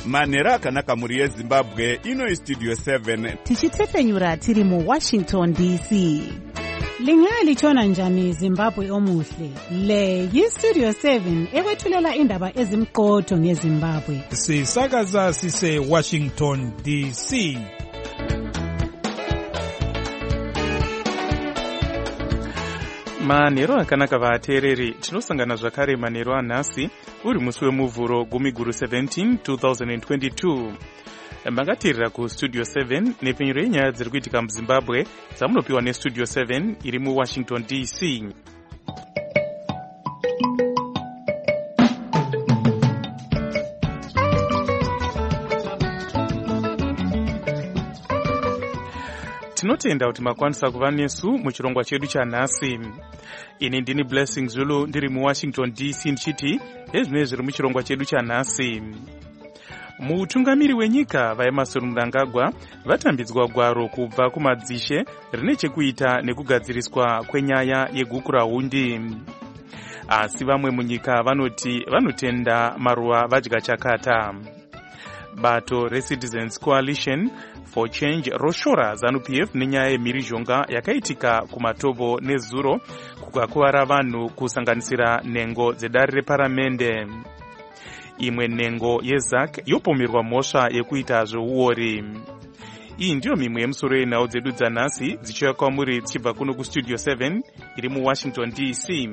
manhero akanaka mhuri yezimbabwe. Ino Studio 7 tichitsepenyura tiri muWashington DC. Lingalitshona njani Zimbabwe omuhle? Le yiStudio 7 ekwethulela indaba ezimqotho ngeZimbabwe. Sisakaza sise Washington DC. Manhero akanaka vateereri, tinosangana zvakare manhero anhasi uri musi wemuvhuro 17 2022. Makateerera kuStudio 7 nepenyero yenyaya dziri kuitika muZimbabwe dzamunopiwa neStudio 7 iri muWashington DC. Tinotenda kuti makwanisa kuva nesu muchirongwa chedu chanhasi. Ini ndini Blessing Zulu ndiri muWashington DC ndichiti ezvinenge zviri muchirongwa chedu chanhasi. Mutungamiri wenyika vaEmmerson Mnangagwa vatambidzwa gwaro kubva kumadzishe rine chekuita nekugadziriswa kwenyaya yegukurahundi. Asi vamwe munyika vanoti vanotenda maruva vadya chakata. Bato reCitizens Coalition for Change roshora ZANU-PF nenyaya yemhirizhonga yakaitika kumatovo nezuro kukakuvara vanhu kusanganisira nhengo dzedare reparamende. Imwe nhengo yeZAC yopomerwa mhosva yekuita zveuori. Iyi ndiyo mimwe yemusoro yenhau dzedu dzanhasi dzichiuya kwamuri dzichibva kuno kuStudio 7 iri muWashington DC.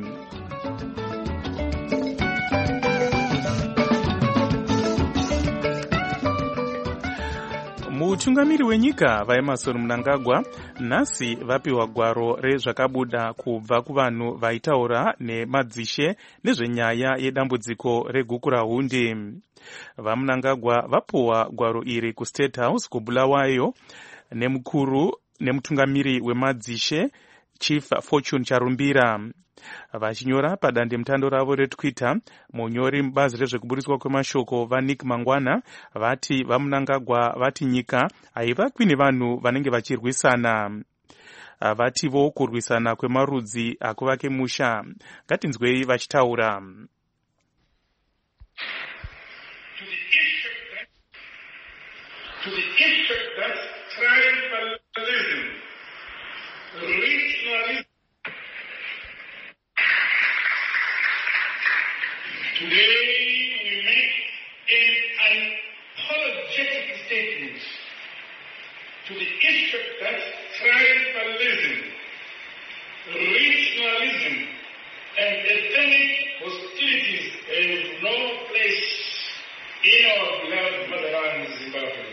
Mutungamiri wenyika vaEmmerson Mnangagwa nhasi vapiwa gwaro rezvakabuda kubva kuvanhu vaitaura nemadzishe nezvenyaya yedambudziko regukurahundi. VaMnangagwa vapuwa gwaro iri kuState House kuBulawayo nemutungamiri wemadzishe Chief Fortune Charumbira. Vachinyora padandemutande ravo reTwitter, munyori mubazi rezvekuburiswa kwemashoko vaNick Mangwana vati vaMnangagwa vati nyika haivakwi nevanhu vanenge vachirwisana. Vativo kurwisana kwemarudzi hakuvake musha. Ngatinzwei vachitaura. To the effect that tribalism, regionalism, today we make an unapologetic statement to the effect that tribalism, regionalism, and ethnic hostilities have no place in our beloved motherland Zimbabwe.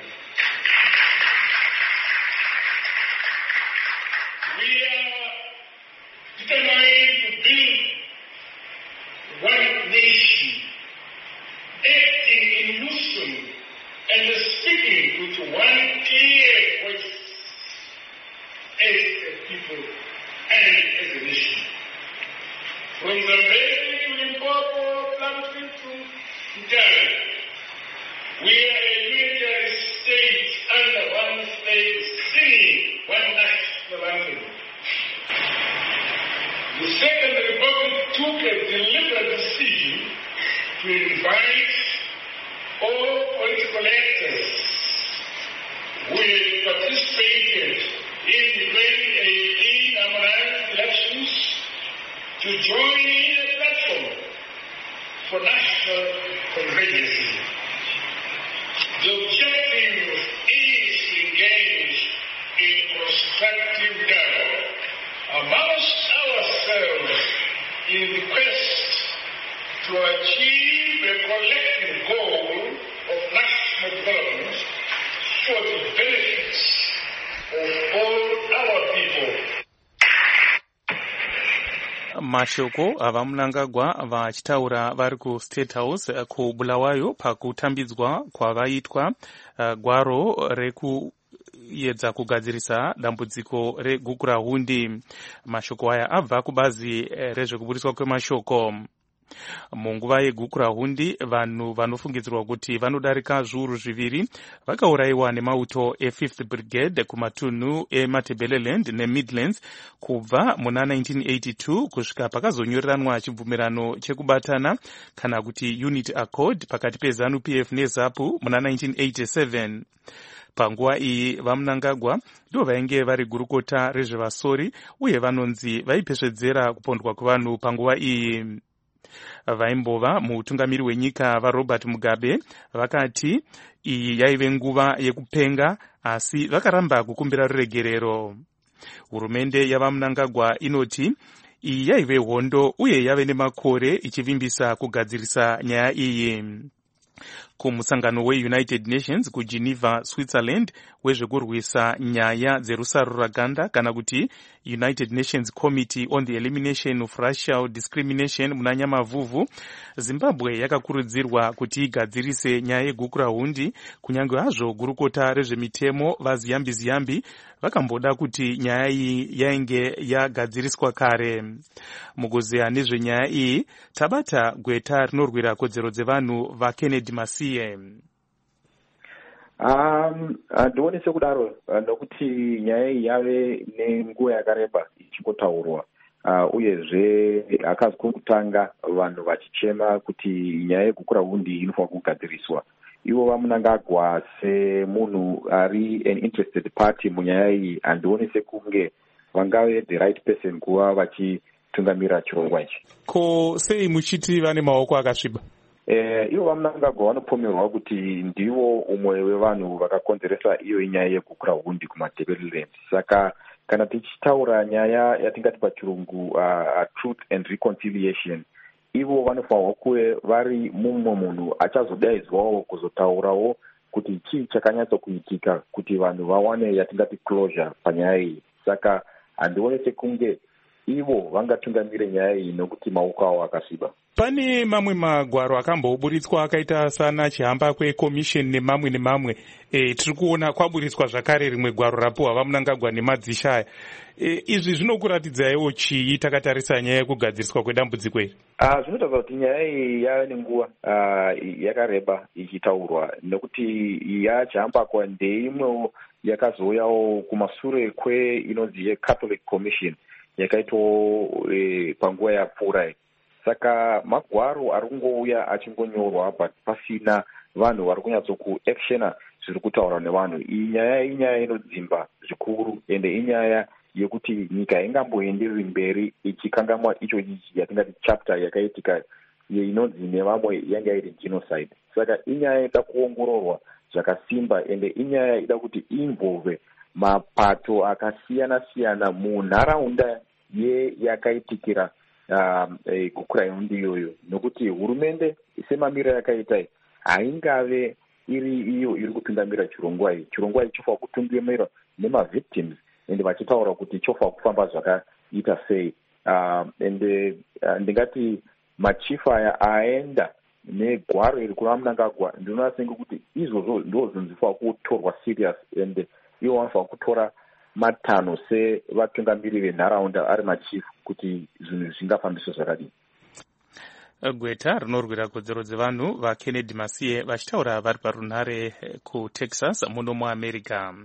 We are determined to build one nation, acting in unison and speaking with one clear voice as a people and as a nation. From Zambezi to Limpopo, Plateau to Italy, we are a unitary state under one flag, singing one national anthem. The Second Republic took a deliberate decision to invite all political actors who had participated in the 2018 Amaranth elections to join in a platform for national convergence. The objective is to engage in constructive dialogue amongst ourselves in the quest to achieve a collective goal of national development for the benefits of all our people. Mashoko avaMnangagwa vachitaura vari kuState House kuBulawayo pakutambidzwa kwavaitwa gwaro yedza kugadzirisa dambudziko regukurahundi. Mashoko aya abva kubazi rezvekuburiswa kwemashoko. Munguva yegukurahundi vanhu vanofungidzirwa kuti vanodarika zviuru zviviri vakaurayiwa nemauto e5th Brigade kumatunhu eMatabeleland neMidlands kubva muna 1982 kusvika pakazonyoreranwa chibvumirano chekubatana kana kuti Unity Accord pakati peZANU-PF neZAPU muna 1987. Panguva iyi vaMnangagwa ndivo vainge vari gurukota rezvevasori uye vanonzi vaipesvedzera kupondwa kwevanhu panguva iyi. Vaimbova mutungamiri wenyika vaRobert Mugabe vakati iyi yaive nguva yekupenga asi vakaramba kukumbira ruregerero. Hurumende yavaMnangagwa inoti iyi yaive hondo uye yave nemakore ichivimbisa kugadzirisa nyaya iyi. Kumusangano weUnited Nations kuGeneva, Switzerland wezvekurwisa nyaya dzerusaruraganda kana kuti United Nations Committee on the Elimination of Racial Discrimination muna Nyamavhuvhu, Zimbabwe yakakurudzirwa kuti igadzirise nyaya yegukurahundi kunyange hazvo gurukota rezvemitemo vaZiyambi vakamboda kuti nyaya iyi yainge yagadziriswa kare. Mukuzeya nezvenyaya iyi tabata gweta rinorwira kodzero dzevanhu vaKennedy Masiye. Ndione sekudaro nokuti nyaya iyi yave nenguva yakareba ichimbotaurwa, uyezve akazi kutanga vanhu vachichema kuti nyaya yegukurahundi inofanira kugadziriswa. Ivo vaMnangagwa semunhu ari an interested party munyaya iyi handione sekunge vangave the right person kuva vachitungamira chirongwa ichi. Ko sei muchiti vane maoko akasviba? Ivo vaMnangagwa vanopomerwa kuti ndivo umwe wevanhu vakakonzeresa iyo nyaya yegukurahundi kuMatabeleland. Saka kana tichitaura nyaya yatingati pachirungu truth and reconciliation, ivo vanofanirwa kuve vari mumwe munhu achazodaidzwawo kuzotaurawo kuti chii chakanyatsokuitika kuti vanhu vawane yatingati closure panyaya iyi. Saka handione sekunge ivo vangatungamire nyaya iyi nokuti maoko avo akasviba. Pane mamwe magwaro akamboburitswa akaita sana chihamba kwekomisheni nemamwe. Tiri kuona kwaburitswa zvakare rimwe gwaro rapuhwa vaMnangagwa nemadzisha aya. Izvi zvinokuratidzaiwo chii takatarisa nyaya yekugadziriswa kwedambudziko iri? Zvinotaura kuti nyaya iyi yave nenguva yakareba ichitaurwa nokuti yachihambakwa ndeimwewo yakazouyawo kumashure inonzi yeCatholic Commission yakaitwawo panguva yapfuura. Saka magwaro ari kungouya achingonyorwa pasina vanhu vari kunyatsokuactiona zviri kutaurwa nevanhu. Iyi nyaya inyaya inodzimba zvikuru ende inyaya yekuti nyika ingamboendereri mberi ichikangamwa icho yatingati chapter yakaitika inonzi nevamwe yanga iri genocide. Saka inyaya ida kuongororwa zvakasimba ende inyaya ida kuti involve mapato akasiyana-siyana munharaunda yakaitikira gukurahundi iyoyo, nokuti hurumende semamiriro yakaita haingave iri iyo iri kutungamira chirongwa ichi. Chirongwa ichi chofanira kutungamira nemavictims ende vachitaura kuti chofanira kufamba zvakaita sei. Ende ndingati machifa aya aenda negwaro iri kuna Mnangagwa ndinoona senge kuti izvozvo ndo zvinzifanira kutorwa serious ende ivo vanofanira kutora matanho sevatungamiri venharaunda ari machifu kuti zvinhu zvingafambiswa zvakadii. Gweta rinorwira kodzero dzevanhu vaKennedy Masiye vachitaura vari parunhare kuTexas muno muAmerica.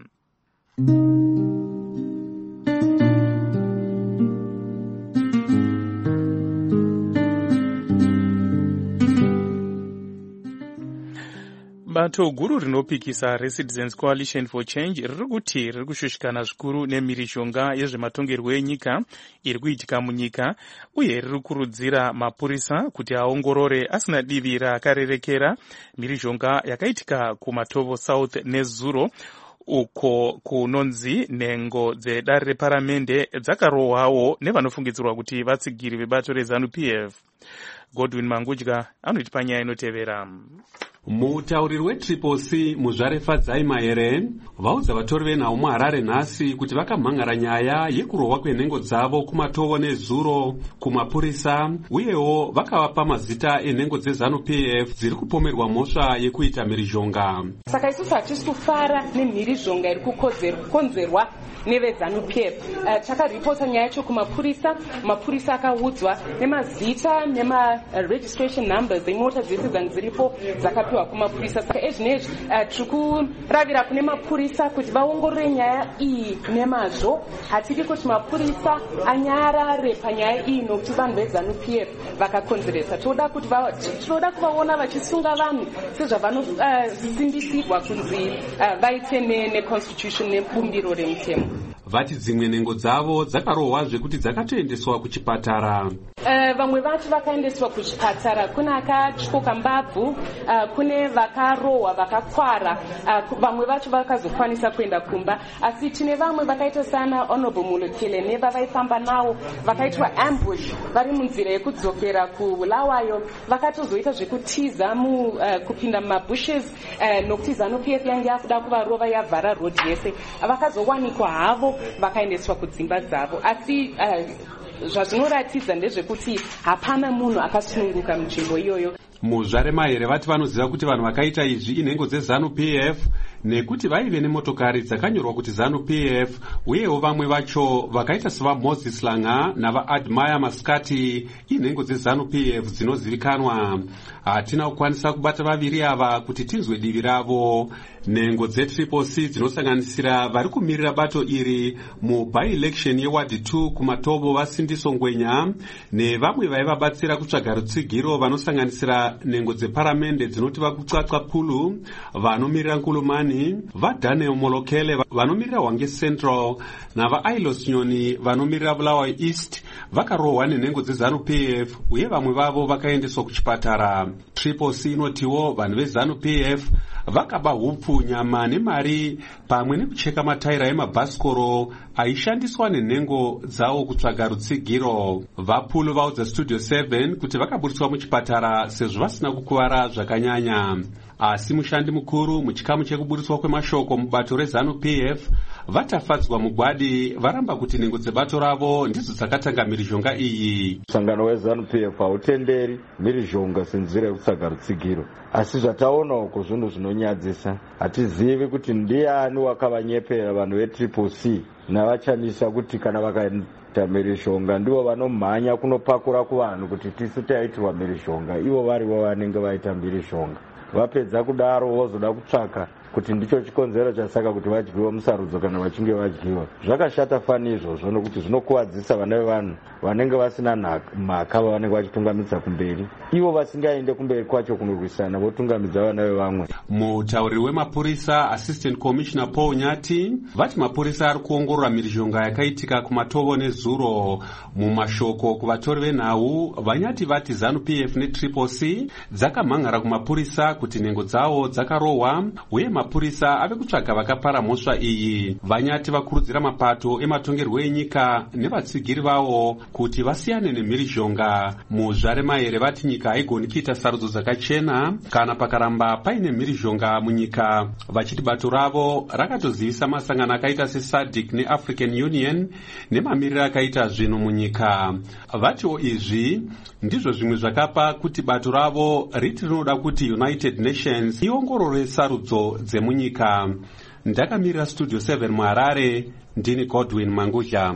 Bato guru rinopikisa reCitizens Coalition for Change riri kuti riri kushushikana zvikuru nemhirizhonga yezvematongerwo enyika iri kuitika munyika uye riri kurudzira mapurisa kuti aongorore asina divi rakarerekera mhirizhonga yakaitika kuMatovo South nezuro uko kunonzi nhengo dzedare reparamende dzakarohwawo nevanofungidzirwa kuti vatsigiri vebato reZANU-PF. Godwin Mangudya anotipa nyaya inotevera. Mutauriri weTriple C muzvare Fadzai Maere vaudza vatori venhau muHarare nhasi kuti vakamhangara nyaya yekurohwa kwenhengo dzavo kumatovo nezuro kumapurisa, uyewo vakavapa mazita enhengo dzeZANU-PF dziri kupomerwa mhosva yekuita mhirizhonga. Saka isusu hatisi kufara nemhirizhonga iri kukonzerwa neveZANU-PF. Takaripota nyaya yacho kumapurisa, mapurisa akaudzwa nemazita nema-registration numbers emota dzese dziripo dzakapiwa kumapurisa. Saka ezvinezvi tiri kuravira kune mapurisa kuti vaongorore nyaya iyi nemazvo. Hatidi kuti mapurisa anyarare panyaya iyi nokuti vanhu veZANU-PF vakakonzeresa. Tinoda kuvaona vachisunga vanhu sezvavanosimbisirwa kunzi vaite neconstitution nebumbiro remutemo. Vati dzimwe nhengo dzavo dzakarohwazve kuti dzakatoendeswa kuchipatara. Vamwe vacho vakaendeswa kuchipatara, kune akatyoka mbabvu, kune vakarohwa vakakwara, vamwe vacho vakazokwanisa kuenda kumba. Asi tine vamwe vakaita sana Honorable Mulukile nevavaifamba navo vakaitwa ambush vari munzira yekudzokera kuBulawayo, vakatozoita zvekutiza kupinda mumabushes nokuti ZANU-PF yange yakuda kuvarova yavhara road yese. Vakazowanikwa havo vakaendeswa kudzimba dzavo. Asi zvazvinoratidza ndezvekuti hapana munhu akasununguka munzvimbo iyoyo. Muzvare Maere vati vanoziva kuti vanhu vakaita izvi inhengo dzeZANU-PF nekuti vaive nemotokari dzakanyorwa kuti ZANU-PF, uyewo vamwe vacho vakaita sevaMoses Langa navaAdmire Maskati inhengo dzeZANU-PF dzinozivikanwa. Hatina kukwanisa kubata vaviri ava kuti tinzwe divi ravo. Nhengo dzeTriple C dzinosanganisira vari kumirira bato iri muby-election yeward 2 kumatovo vaSindiso Ngwenya nevamwe vaivabatsira kutsvaga rutsigiro vanosanganisira nhengo dzeparamende dzinoti vakutsvatsva Pulu vanomirira Nkulumani, vaDaniel Molokele vanomirira Hwange Central navaIlos Nyoni vanomirira Bulawayo East vakarohwa nenhengo dzeZANU-PF, uye vamwe vavo vakaendeswa kuchipatara. Triple C inotiwo vanhu veZANU-PF vakaba hupfu, nyama nemari pamwe nekucheka mataira emabhasikoro aishandiswa nenhengo dzavo kutsvaga rutsigiro. Vapulu vaudza Studio 7 kuti vakaburiswa muchipatara sezvo vasina kukuvara zvakanyanya. Asi mushandi mukuru muchikamu chekuburiswa kwemashoko mubato reZANU-PF vatafadzwa mugwadi varamba kuti nhengo dzebato ravo ndidzo dzakatanga mhirizhonga iyi. Musangano weZANU-PF hautenderi mhirizhonga senzira yekutsvaga rutsigiro, asi zvataona uko zvinhu zvinonyadzisa. Hatizivi kuti ndiani wakavanyepera vanhu veTriple C navachamisa kuti kana vakaita mhirizhonga ndivo vanomhanya kunopakura kuvanhu kuti tisu taitirwa mhirizhonga, ivo varivo vanenge vaita mhirizhonga. Vapedza kudaro vozoda kutsvaka kuti ndicho chikonzero chasaka kuti vadyiwe musarudzo kana vachinge vadyiwa. Zvakashata fani izvozvo nokuti zvinokuvadzisa vana vevanhu vanenge vasina mhaka vavanenge vachitungamidza kumberi, ivo vasingaende kumberi kwacho kunorwisana votungamidza vana vevamwe. Mutauriri wemapurisa Assistant Commissioner Paul Nyati vati mapurisa ari kuongorora mhirizhonga yakaitika kumatovo nezuro. Mumashoko kuvatori venhau, Vanyati vati ZANU-PF neTriple C dzakamhanhara kumapurisa kuti nhengo dzavo dzakarohwa, uye mapurisa ave kutsvaga vakapara mhosva iyi. Vanyati vakurudzira mapato ematongerwo enyika nevatsigiri vavo kuti vasiyane nemhirizhonga. Muzvare Maere vati nyika haigoni kuita sarudzo dzakachena kana pakaramba paine mhirizhonga munyika, vachiti bato ravo rakatozivisa masangano akaita seSADC neAfrican Union nemamiriro akaita zvinhu munyika. Vatiwo izvi ndizvo zvimwe zvakapa kuti bato ravo riti rinoda kuti United Nations iongorore sarudzo dzemunyika. Ndakamirira Studio 7 muHarare, ndini Godwin Mangudya.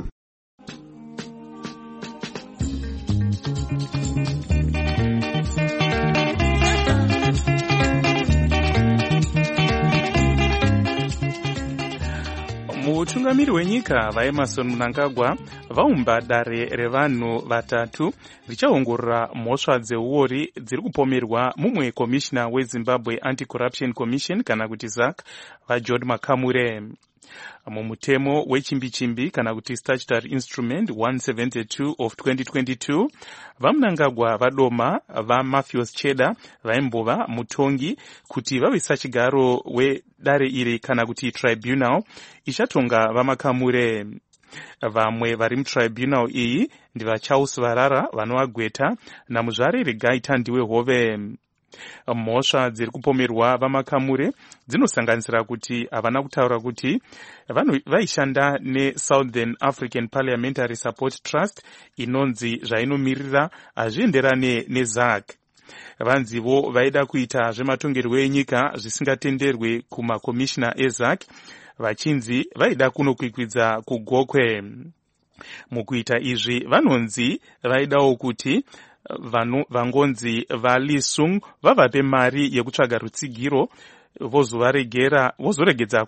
Mutungamiri wenyika vaEmmerson Mnangagwa vaumba dare revanhu vatatu richaongorora mhosva dzeuori dziri kupomerwa mumwe komishina weZimbabwe Anti-Corruption Commission kana kuti ZAC vaJohn Makamure. Mumutemo wechimbi-chimbi kana kuti Statutory Instrument 172 of 2022 vaMnangagwa vadoma vaMatthews Cheda vaimbova mutongi kuti vave sachigaro wedare iri kana kuti tribunal ichatonga vaMakamure. Vamwe vari mutribunal iyi ndivaCharles Varara vanovagweta namuzvare Regai Tandiwe Hove. Mhosva dziri kupomerwa vamakamuri dzinosanganisira kuti havana kutaura kuti vaishanda neSouthern African Parliamentary Support Trust inonzi zvainomiririra hazvienderane neZAC. Vanzivo vaida kuita zvematongerwo enyika zvisingatenderwe kumakomishina eZAC, vachinzi vaida kunokwikwidza kugokwe. Mukuita izvi vanonzi vaidawo kuti vangonzi vaLisung vavape mari yekutsvaga rutsigiro vozoregedza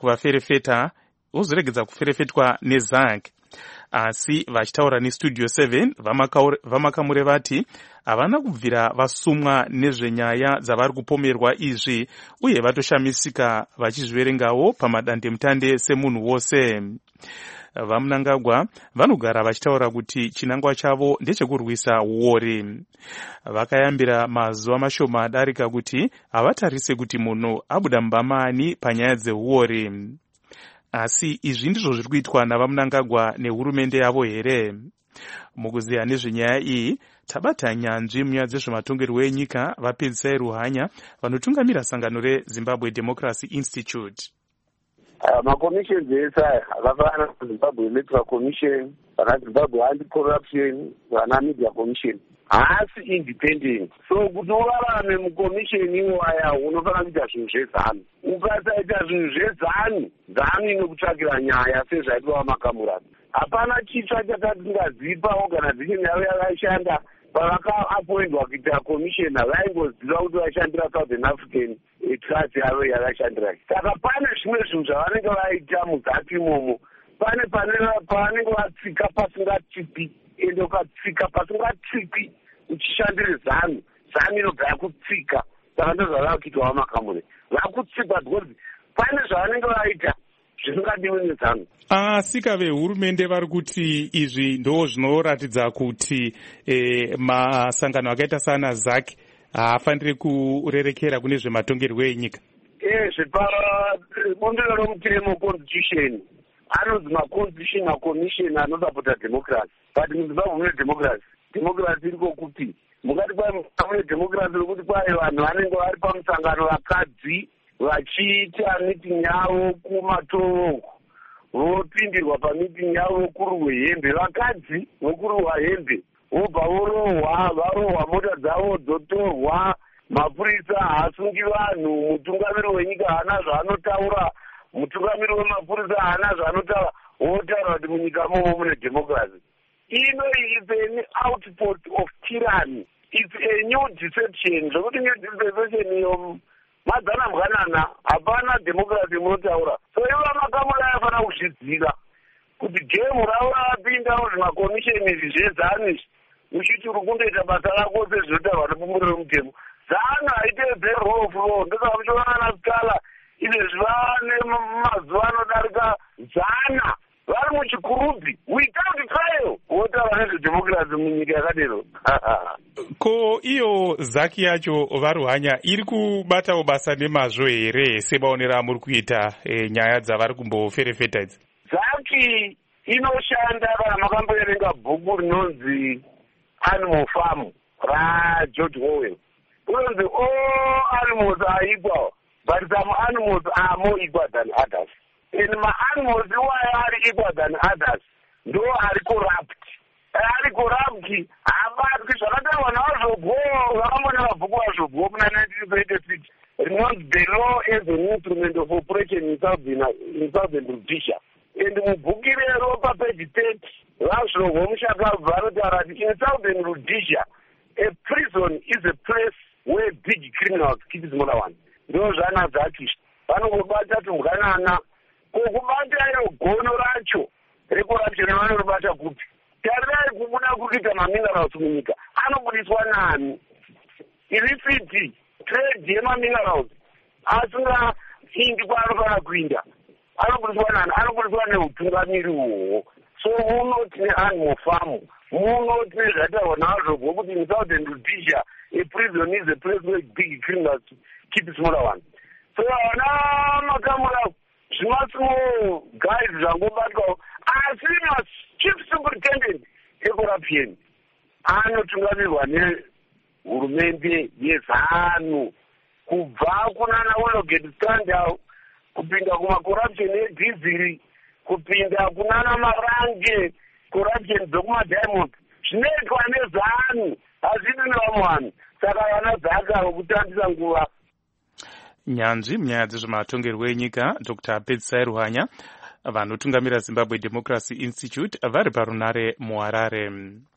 kuferefetwa neZAC. Asi vachitaura neStudio 7 vamakamure vati havana kubvira vasumwa nezvenyaya dzavari kupomerwa izvi uye vatoshamisika vachizviverengawo pamadandemutande semunhu wose. VaMnangagwa vanogara vachitaura kuti chinangwa chavo ndechekurwisa uori. Vakayambira mazuva mashoma adarika kuti havatarise kuti munhu abuda mbamani panyaya dzeuori. Asi izvi ndizvo zviri kuitwa navaMnangagwa nehurumende yavo here? Mukuziya nezvenyaya iyi tabata nyanzvi munyaya dzezvematongerwo enyika vaPedzisai Ruhanya vanotungamira sangano reZimbabwe Democracy Institute. Makomisheni ese akafanana naZimbabwe Electoral Commission, vana Zimbabwe Anti-Corruption, vana Media Commission haasi independent. So kuti urarame mukomisheni iwaya unofanira kuita zvinhu zvezanu. Ukasaita zvinhu zvezanu, zanu inokutsvakira nyaya sezvaitwa vamakamura. Hapana chitsva chatatingazipa organization yavo yakashanda pavakaapoindwa kuita komishena vaingoziva kuti vashandira Southern African Trust yavo yakashandira. Saka pane zvimwe zvinhu zvavanenge vaita muZAC imomo, pane pavanenge vatsika pasingatsipi, ende ukatsika pasingatsipi uchishandire zanu, zanu inobva yakutsika. Saka ndozvava kuitwa vamakamuri, vakutsikwa because pane zvavanenge vaita zvisingadiwi nezanu. Asika vehurumende vari kuti izvi ndo zvinoratidza kuti masangano akaita sana ZAC haafaniri kurerekera kune zvematongerwo enyika. Zvepabundiro romutiremo constitution anonzi maconstitutional commission anosapota democracy. But muZimbabwe mune democracy. Democracy iriko kuti mungati kwai mune democracy rokuti kwai vanhu vanenge vari pamusangano vakadzi vachiita meeting yavo kumatoro, vopindirwa pamiting yavo vokururwe hembe, vakadzi vokururwa hembe, vobva varohwa mota dzavo dzotorwa, mapurisa haasungi vanhu, mutungamiri wenyika haana zvaanotaura, mutungamiri wemapurisa haana zvaanotaura, votaura kuti munyika momo mune democracy. Ino is an output of tyranny. It's a new deception. Zvokuti new deception iyo madzana mwanana, hapana democracy munotaura. So ivo vamakamuri ayafanira kuzviziva kuti gemu ravo ravapinda muzvimakomisheni izvi zvezanu izvi, uchiti uri kundoita basa rako sezvinotaurwa nepumuriro romutemo. Zanu haitedzeri rule of law. Ndosaka muchiona naSikala izvezvi vane mazuva anodarika zana vari muchikurubhi without trial votaura nezvedemocracy munyika yakadero. Ko iyo ZAC yacho vaRuhanya iri kubatawo basa nemazvo here sebaonera muri kuita nyaya dzavari kumboferefeta idzi? ZAC inoshanda kana makamboerenga bhuku rinonzi Animal Farm raGeorge Orwell. Unonzi all animals are equal, but some animals are more equal than others. And ma-animals why are equal than others? Ndo ari corrupt. Ari corrupt habatwi zvakataurwa navazvobhuwo, vakamona mabhuku vazvobhuwo muna 1986 rinonzi the law as an instrument of operation in Southern Rhodesia. And mubhuku irero papeji 30 vazvobhuwo mushaka vanotaura kuti in Southern Rhodesia a prison is a place where big criminals keep smaller ones. Ndo zvanazaki vanongobata tumbwanana kukubata iro gono racho recorruption vanoribata kuti tarirai kubuda kuita maminerals munyika anobudiswa nani? Illicit trade yemaminerals asingaindi kwaanofana kuinda anobudiswa nani? Anobudiswa neutungamiri uhwo. So muno tine Animal Farm, muno tine zvataurwa navazvobhuwo kuti in Southern Rhodesia a prison is a place where big criminals keep smaller ones. So vana makamura zvimasimo guides zvangobatwawo, asi chief superintendent ecorruption anotungamirwa hurumende yeZANU kubva kunana Wologate scandal kupinda kumacorruption edhiziri kupinda kunana Marange corruption dzekumaDiamond zvinoitwa neZANU hazvidi nevamwe vanhu. Saka vana dzaka vokutambisa nguva. Nyanzvi munyaya dzezvematongerwo enyika Dr. Pedzisai Ruhanya vanotungamira Zimbabwe Democracy Institute vari parunare muHarare.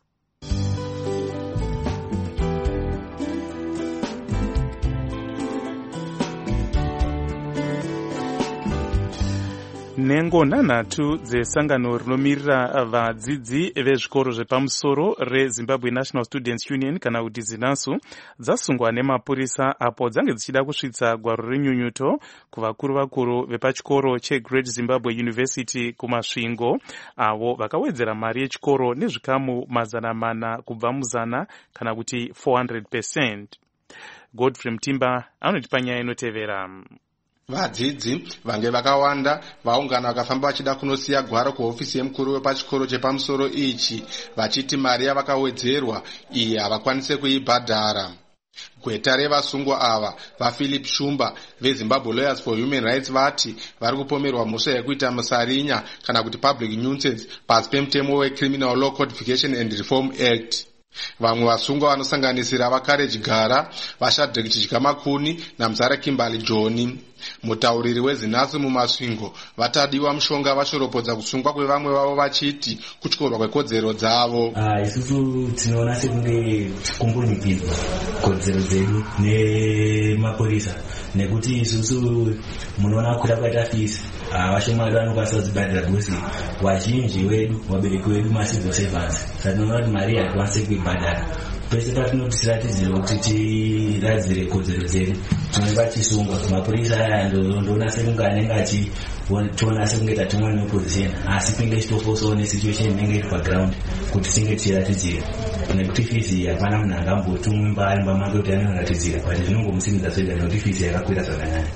Nhengo nhanhatu dzesangano rinomirira vadzidzi vezvikoro zvepamusoro reZimbabwe National Students Union kana kuti ZINASU dzasungwa nemapurisa apo dzange dzichida kusvitsa gwaro renyunyuto kuvakuru vepachikoro cheGreat Zimbabwe University kumasvingo avo vakawedzera mari yechikoro nezvikamu 400 kubva muzana kana kuti 400%. Godfrey Mtimba anotipa nyaya inotevera. Vadzidzi vange vakawanda vaungana vakafamba vachida kunosiya gwaro kuhofisi yemukuru wepachikoro chepamusoro ichi vachiti mari yavakawedzerwa iyi havakwanise kuibhadhara. Gweta revasungwa ava vaPhilip Shumba veZimbabwe Lawyers for Human Rights vati vari kupomerwa mhosva yekuita musarinya kana kuti public nuisance pasi pemutemo weCriminal Law Codification and Reform Act. Vamwe vasungwa vanosanganisira vaCourage Gara, vaShadrack Chityamakuni naMuzara Kimberly John. Mutauriri weZINASU mumasvingo vatadiwa mushonga vashoropodza kusungwa kwevamwe vavo vachiti kutyorwa kwekodzero dzavo. Isusu tinoona sekunge kumbunikidzwa kodzero dzedu nemapurisa nekuti isusu munoona kuda kwaita fisi vashomari vanokwanisa kudzibhadhira gosi vazhinji wedu vabereki vedu macivil servants. Saka tinoona kuti mari hatikwanisi kuibhadhara. Pese patinoti tiratidzire kuti tiradzire kodzero dzedu tinenge tichisungwa. Mapurisa aya ndoona sekunge anenge achitiona sekunge tatumwa neopposition asi pinge chitofosawo nesituation inenge iri paground kuti tinge tichiratidzira nekuti fizi hapana munhu angambotumwi mbaimba make kuti anoratidzira but zvinongomusimidza zvega nekuti fizi yakakwira zvakanyanya.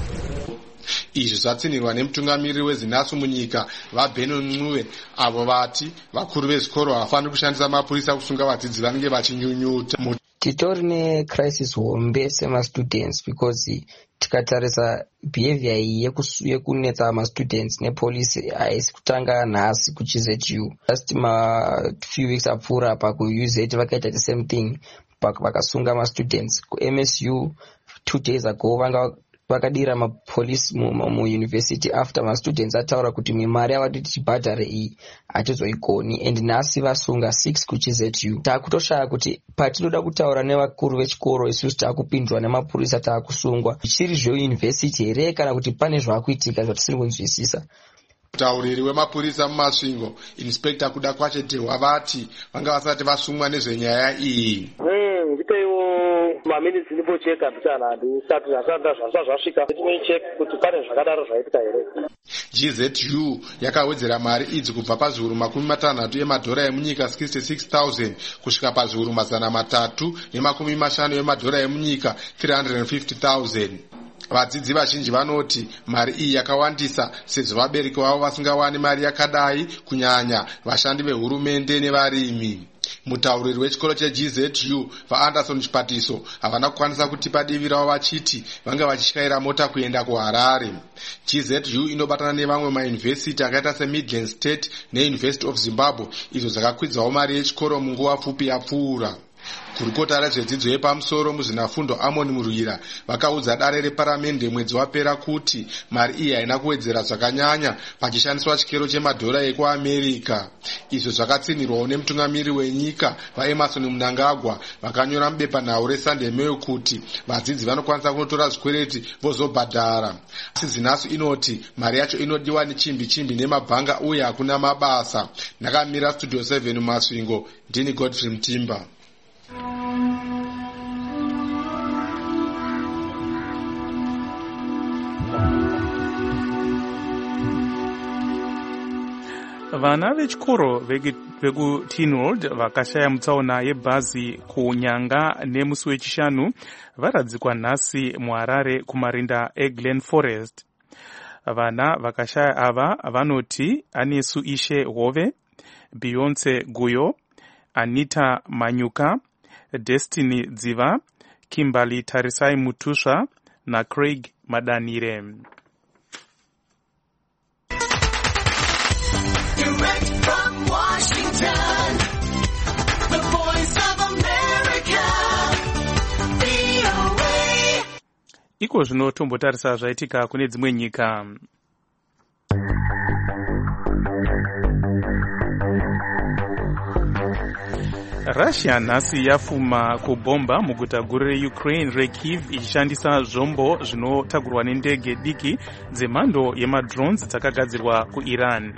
Izvi zvatsinirwa nemutungamiriri weZINASU munyika vaBenon Ncube avo vati vakuru vezvikoro havafaniri kushandisa mapurisa kusunga vadzidzi vanenge vachinyunyuta. Titori necrisis hombe semastudents because tikatarisa behavior iyi yekunetsa mastudents nepolisi haisi kutanga nhasi kuCZU. Just few weeks apfuura pakuUZ vakaita the same thing vakasunga mastudents. KuMSU 2 days ago vakadira mapolisi muuniversity after mastudents ataura kuti mimari yavati tichibhadhare iyi hatizoigoni and nhasi vasunga 6 kuCZU. Taakutoshaya kuti patinoda kutaura nevakuru vechikoro isusu taakupindwa nemapurisa taakusungwa. Zvichiri zveuniversity here kana kuti pane zvaakuitika zvatisiri kunzwisisa? Mutauriri wemapurisa mumasvingo Inspector Kuda Kwachetehwa vati vanga vasati vasungwa nezvenyaya iyi. Maminitsi ndipocheka mtana handisati zvasvika tinoicheka kuti pane zvakadaro zvaitika here. GZU yakawedzera mari idzi kubva pazviuru 60 emadhora emunyika 66,000 kusvika pazviuru 350 emadhora emunyika 350,000. Vadzidzi vazhinji vanoti mari iyi yakawandisa sezvo vabereki vavo vasingawani mari yakadai kunyanya vashandi vehurumende nevarimi. Mutauriri wechikoro cheGZU vaAnderson Chipatiso havana kukwanisa kutipa divi ravo vachiti vanga vachityaira mota kuenda kuHarare. GZU inobatana nevamwe mauniversity akaita seMidland State neUniversity of Zimbabwe izvo zvakakwidzawo mari yechikoro munguva pfupi yapfuura. Kurukota rezvedzidzo yepamusoro muzvinafundo Amon Murwira vakaudza dare reparamende mwedzi wapera kuti mari iyi haina kuwedzera zvakanyanya pachishandiswa chikero chemadhora ekuAmerica. Izvo zvakatsinirwawo nemutungamiriri wenyika vaEmerson Mnangagwa vakanyora mubepanhau reSunday Mail kuti vadzidzi vanokwanisa kunotora zvikwereti vozobhadhara. Asi ZINASU inoti mari yacho inodiwa nechimbi nemabhanga uye hakuna mabasa. Ndakamira Studio 7 mumasvingo, ndini Godfrey Mtimba. Vana vechikoro vekuTinwold vakashaya mutsaona yebhazi kunyanga nemusi wechishanu varadzikwa nhasi muHarare kumarinda eGlen Forest. Vana vakashaya ava vanoti Anesu Ishe Hove, Beyonce Guyo, Anita Manyuka, Destiny Dziva, Kimberly Tarisai Mutusha na Craig Madanire. Direct from Washington, the voice of America, VOA. Iko zvino tombotarisa zvaitika kune dzimwe nyika. Russia nhasi yafuma kubomba muguta guru reUkraine reKyiv ichishandisa zvombo zvinotagurwa nendege diki dzemhando yemadrones dzakagadzirwa kuIran.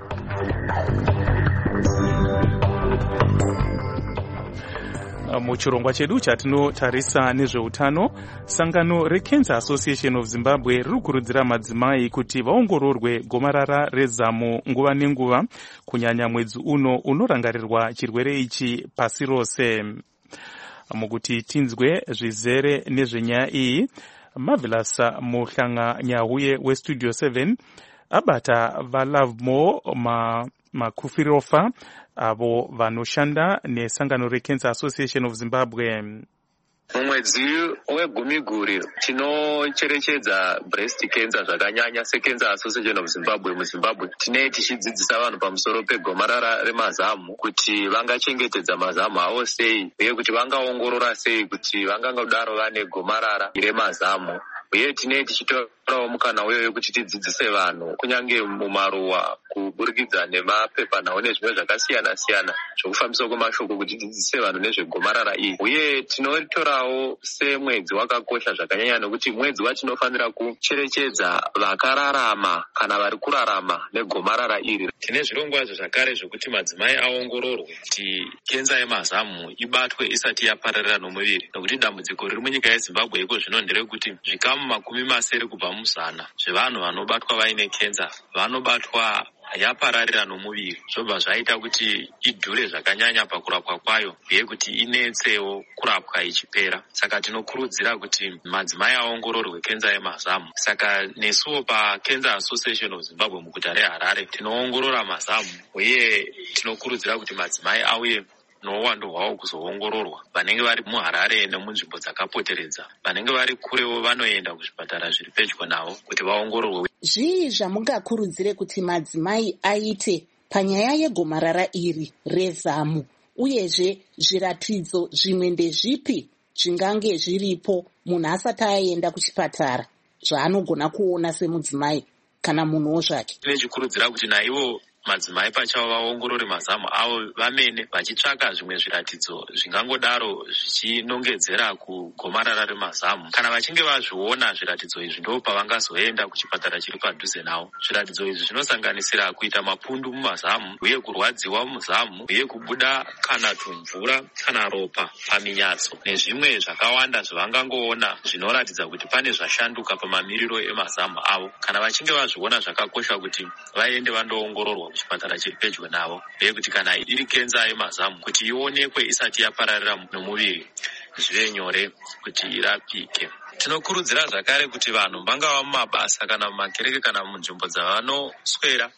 Muchirongwa chedu chatinotarisa nezveutano, sangano reCancer Association of Zimbabwe riri kurudzira madzimai kuti vaongororwe gomarara rezamu nguva nenguva, kunyanya mwedzi uno unorangarirwa chirwere ichi pasi rose. Mukuti tinzwe zvizere nezvenyaya iyi, Marvelous Muhlanganyauye weStudio 7 abata vaLovemore Makufirofa avo vanoshanda nesangano reCancer Association of Zimbabwe. Mumwedzi wegumiguri tinocherechedza breast cancer zvakanyanya seCancer Association of Zimbabwe muZimbabwe. Tine tichidzidzisa vanhu pamusoro pegomarara remazamu kuti vangachengetedza mazamu avo sei uye kuti vangaongorora sei kuti vangangodaro vane gomarara remazamu. Uye tine tichitorawo mukana uyoyo kuti tidzidzise vanhu kunyange mumaruwa kuburikidza nemapepanhau nezvimwe zvakasiyana siyana zvokufambiswa kwemashoko kuti tidzidzise vanhu nezvegomarara iyi. Uye tinotorawo semwedzi wakakosha zvakanyanya nekuti mwedzi watinofanira kucherechedza vakararama kana vari kurarama negomarara iri. Tine zvirongwa zvakare zvokuti madzimai aongororwe kuti kenza yemazamu ibatwe isati yapararira nomuviri, nokuti dambudziko riri munyika yeZimbabwe iko zvino nderekuti zvikamu 70 kubva muzana zvevanhu vanobatwa vaine kenza vanobatwa yapararira nomuviri, zvobva zvaita kuti idhure zvakanyanya pakurapwa kwayo uye kuti inetsewo kurapwa ichipera. Saka tinokurudzira kuti madzimai aongororwe kenza yemazamu. Saka nesuwo paCancer Association of Zimbabwe muguta reHarare tinoongorora mazamu uye tinokurudzira kuti madzimai auye nouwandu hwavo kuzoongororwa. Vanenge vari muHarare nemunzvimbo dzakapoteredza, vanenge vari kurewo vanoenda kuzvipatara zviri pedyo navo kuti vaongororwe. Zvii zvamungakurudzire kuti madzimai aite panyaya yegomarara iri rezamu, uyezve zviratidzo zvimwe ndezvipi zvingange zviripo munhu asati aenda kuchipatara zvaanogona kuona semudzimai kana munhuwo zvake? Tinechikurudzira kuti naivo madzimai pachavo vaongorore mazamu avo vamene vachitsvaka zvimwe zviratidzo zvingangodaro zvichinongedzera kugomarara remazamu. Kana vachinge vazviona zviratidzo izvi ndo pavangazoenda kuchipatara chiri padhuze navo. Zviratidzo izvi zvinosanganisira kuita mapundu mumazamu uye kurwadziwa muzamu uye kubuda kana tumvura kana ropa paminyatso nezvimwe zvakawanda zvavangangoona zvinoratidza kuti pane zvashanduka pamamiriro emazamu avo. Kana vachinge vazviona zvakakosha kuti vaende vandoongororwa kuchipatara chiri pedyo navo uye kuti kana iri kenza yemazamu kuti ionekwe isati yapararira nomuviri zvive nyore kuti irapike. Tinokurudzira zvakare kuti vanhu vangava mumabasa kana mumakereke kana munzvimbo dzavanoswera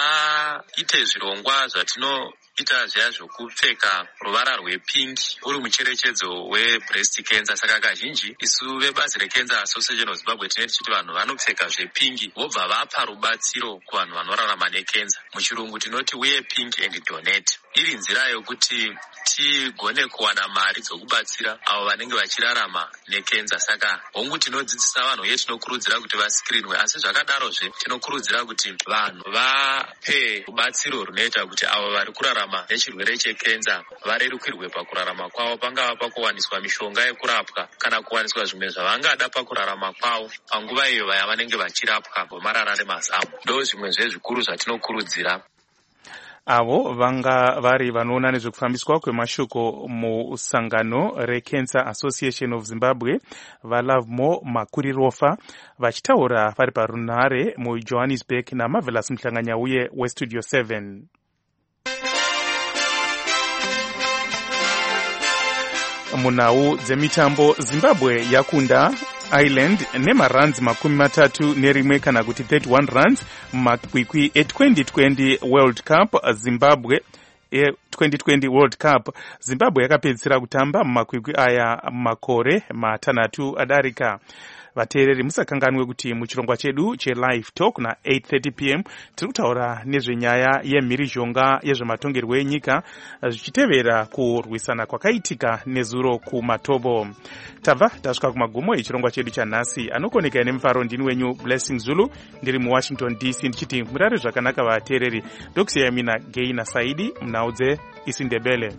vaite zvirongwa zvatinoita zviya zvokupfeka ruvara rwepingi uri mucherechedzo webreast cancer. Saka kazhinji isu vebazi reCancer Association of Zimbabwe tine tichiti vanhu vanopfeka zvepingi vobva vapa rubatsiro kuvanhu vanorarama nekenza. Muchirungu tinoti wear pink and donate. Iri nzira yokuti tigone kuwana mari dzokubatsira avo vanenge vachirarama nekenza. Saka hongu tinodzidzisa vanhu uye tinokurudzira kuti vaskirinwe, asi zvakadarozve tinokurudzira kuti vanhu vape rubatsiro runoita kuti avo vari kurarama nechirwere chekenza varerukirwe pakurarama kwavo, pangava pakuwaniswa mishonga yekurapwa kana kuwaniswa zvimwe zvavangada pakurarama kwavo panguva iyo vaya vanenge vachirapwa gomarara remazamu. Ndo zvimwe zvezvikuru zvatinokurudzira. Avo vanga vari vanoona nezvekufambiswa kwemashoko musangano reCancer Association of Zimbabwe vaLovemore Makurirofa vachitaura vari parunhare muJohannesburg naMarvelous Muhlanganyauye weStudio 7. Munhau dzemitambo, Zimbabwe yakunda Ireland nemaruns 31 kana kuti 31 runs mumakwikwi e2020 World Cup. Zimbabwe ye2020 World Cup, Zimbabwe yakapedzisira kutamba mumakwikwi aya makore matanhatu adarika. Vateereri musakanganwe kuti muchirongwa chedu che-live talk na 8:30 p.m. tiri kutaura nezvenyaya yemhirizhonga yezvematongerwo enyika zvichitevera kurwisana kwakaitika nezuro kuMatobo. Tabva tasvika kumagumo echirongwa chedu chanhasi. Anokoneka nemufaro ndini wenyu Blessing Zulu, ndiri muWashington DC ndichiti murare zvakanaka vateereri. Ndokusiyai mina Geina Saidi munhau dzeIsiNdebele.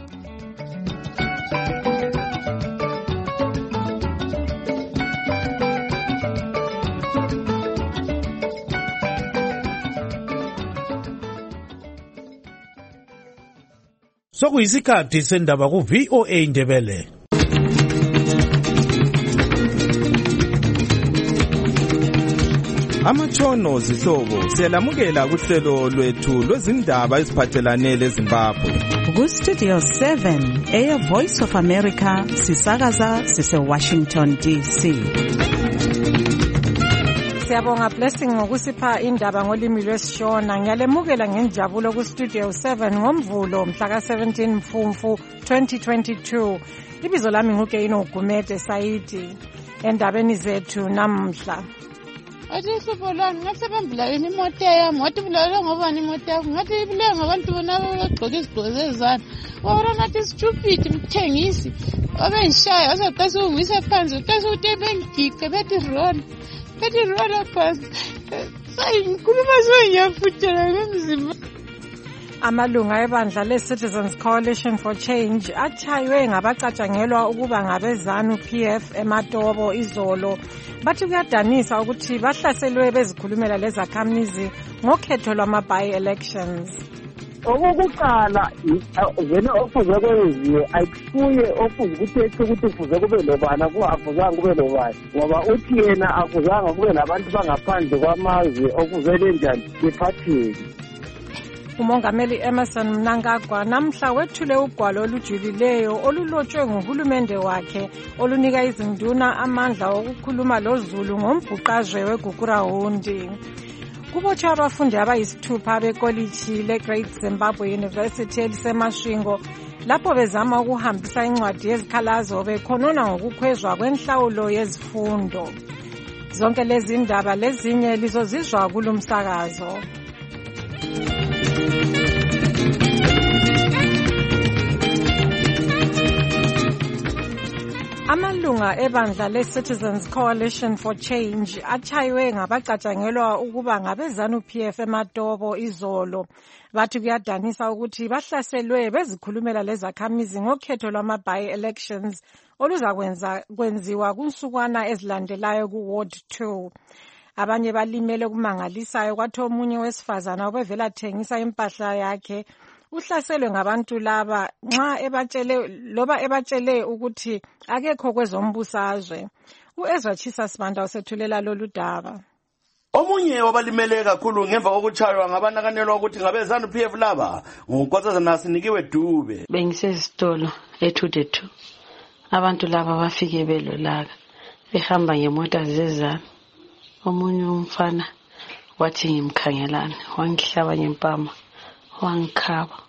Sokuyisikhathi sendaba ku VOA Ndebele. Amatshono zihlobo siyalamukela kuhlelo lwethu lwezindaba eziphathelane leZimbabwe. Ku Studio 7 Air Voice of America sisakaza sise Washington DC. Siyabonga Blessing ngokusipha indaba ngolimi lwesishona. Ngiyalemukela ngenjabulo ku Studio 7 ngomvulo mhla ka-17 Mfumfu 2022. Ibizo lami nguGeino Gumede Saidi. Endabeni zethu namhla. Athi ihlupho lwami ngathi bambulaleni imoto yami, wathi bulalwe ngobani imoto yakho, ngathi ibulawe ngabantu bona abagqoke izigqoko zezandla. Wabona ngathi stupid mthengisi abengishaya wazaqasa ungisa phansi uqasa ukuthi bengigiqe bethi rola phansi sayinkulumo soyafutela ngemzimba. Amalunga ebandla le-Citizens Coalition for Change atshaywe ngabacatshangelwa ukuba ngabe-ZANU PF eMatobo izolo. Bathi kuyadanisa ukuthi bahlaselwe bezikhulumela lezakhamizi ngokhetho lwama-by-elections. Okokuqala vele ofuze kwenziwe ayikusuye ofuze ukuthi ethi ukuthi ufuze kube lobani kungafuzanga kube lobani ngoba uthi yena afuzanga kube nabantu bangaphandle kwamazwe ofuze benjani bephatheke. Umongameli Emerson Mnangagwa namhla wethule ugwalo olujulileyo olulotshwe nguhulumende wakhe olunika izinduna amandla okukhuluma loZulu ngombhuqazwe weGukurahundi. Kubotshwa abafundi abayisithupha bekoliji le-Great Zimbabwe University eliseMasvingo lapho bezama ukuhambisa incwadi yezikhalazo bekhonona ngokukhwezwa kwenhlawulo yezifundo. Zonke lezi ndaba lezinye lizozizwa kulumsakazo. Amalunga ebandla le-Citizens Coalition for Change atshaywe ngabacatshangelwa ukuba ngabe-ZANU PF eMatobo izolo. Bathi kuyadanisa ukuthi bahlaselwe bezikhulumela lezakhamizi ngokhetho lwama-by-elections oluzakwenziwa kunsukwana ezilandelayo ku-Ward 2. Abanye balimele kumangalisayo kwathi omunye wesifazana obevela thengisa impahla yakhe uhlaselwe ngabantu laba nxa ebatshele ukuthi akekho kwezombusazwe. U-Ezra Chisa Sibanda usethulela lolu daba. Omunye wabalimele kakhulu ngemva kokutshaywa ngabanakanelwa ukuthi ngabe-ZANU PF laba ngunkosazana Sinikiwe Dube. Bengisesitolo e2-2 abantu laba bafike belolaka behamba ngemota zezanu. Omunye umfana wathi ngimkhangelane wangihlaba ngempama wangikhaba.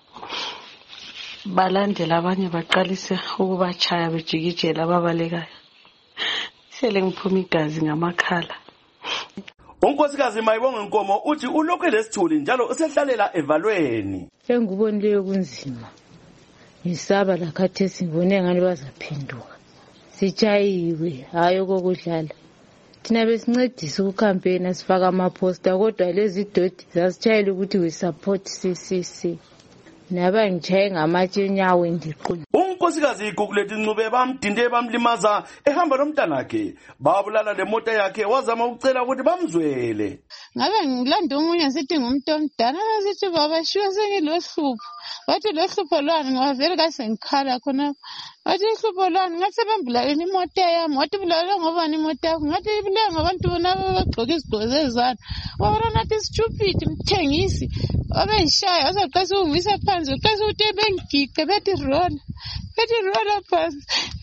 Balandela abanye baqalise ukubachaya bejikijela ababalekayo. Sele ngiphuma igazi ngamakhala. Unkosikazi Mayibonge Nkomo uthi ulokhu lesithuli njalo usehlalela evalweni. Engubonileyo kunzima. Ngisaba lakhathesi ngibone ngani bazaphenduka. Sichayiwe hayo kokudlala. Thina besincedisa ukukampena sifaka amaposta kodwa lezi doti zasitshayela ukuthi we support CCC. Naba ngichaye ngamatshe enyawo ndiqulu. Unkosikazi Gugulethi Ncube bamdinde bamlimaza ehamba nomntanakhe babulala lemota yakhe wazama ukucela ukuthi bamzwele. Ngabe ngilanda umunye sithi ngumuntu omdala sithi baba shiwe sengilohlupho. Wathi lohlupho lwani ngavele kasengikhala khona. Wathi ihlupho lwani ngathi bambulaleni imoto yami. Wathi bulalwe ngobani imoto yakho. Ngathi ibulawe ngabantu bona abagqoke izigqoko zezandla. Wabona ngathi stupid mthengisi abengishaya wazaqasa ungisa phansi uqasa ukuthi bengigiqe bethi rola ethi rwala phasi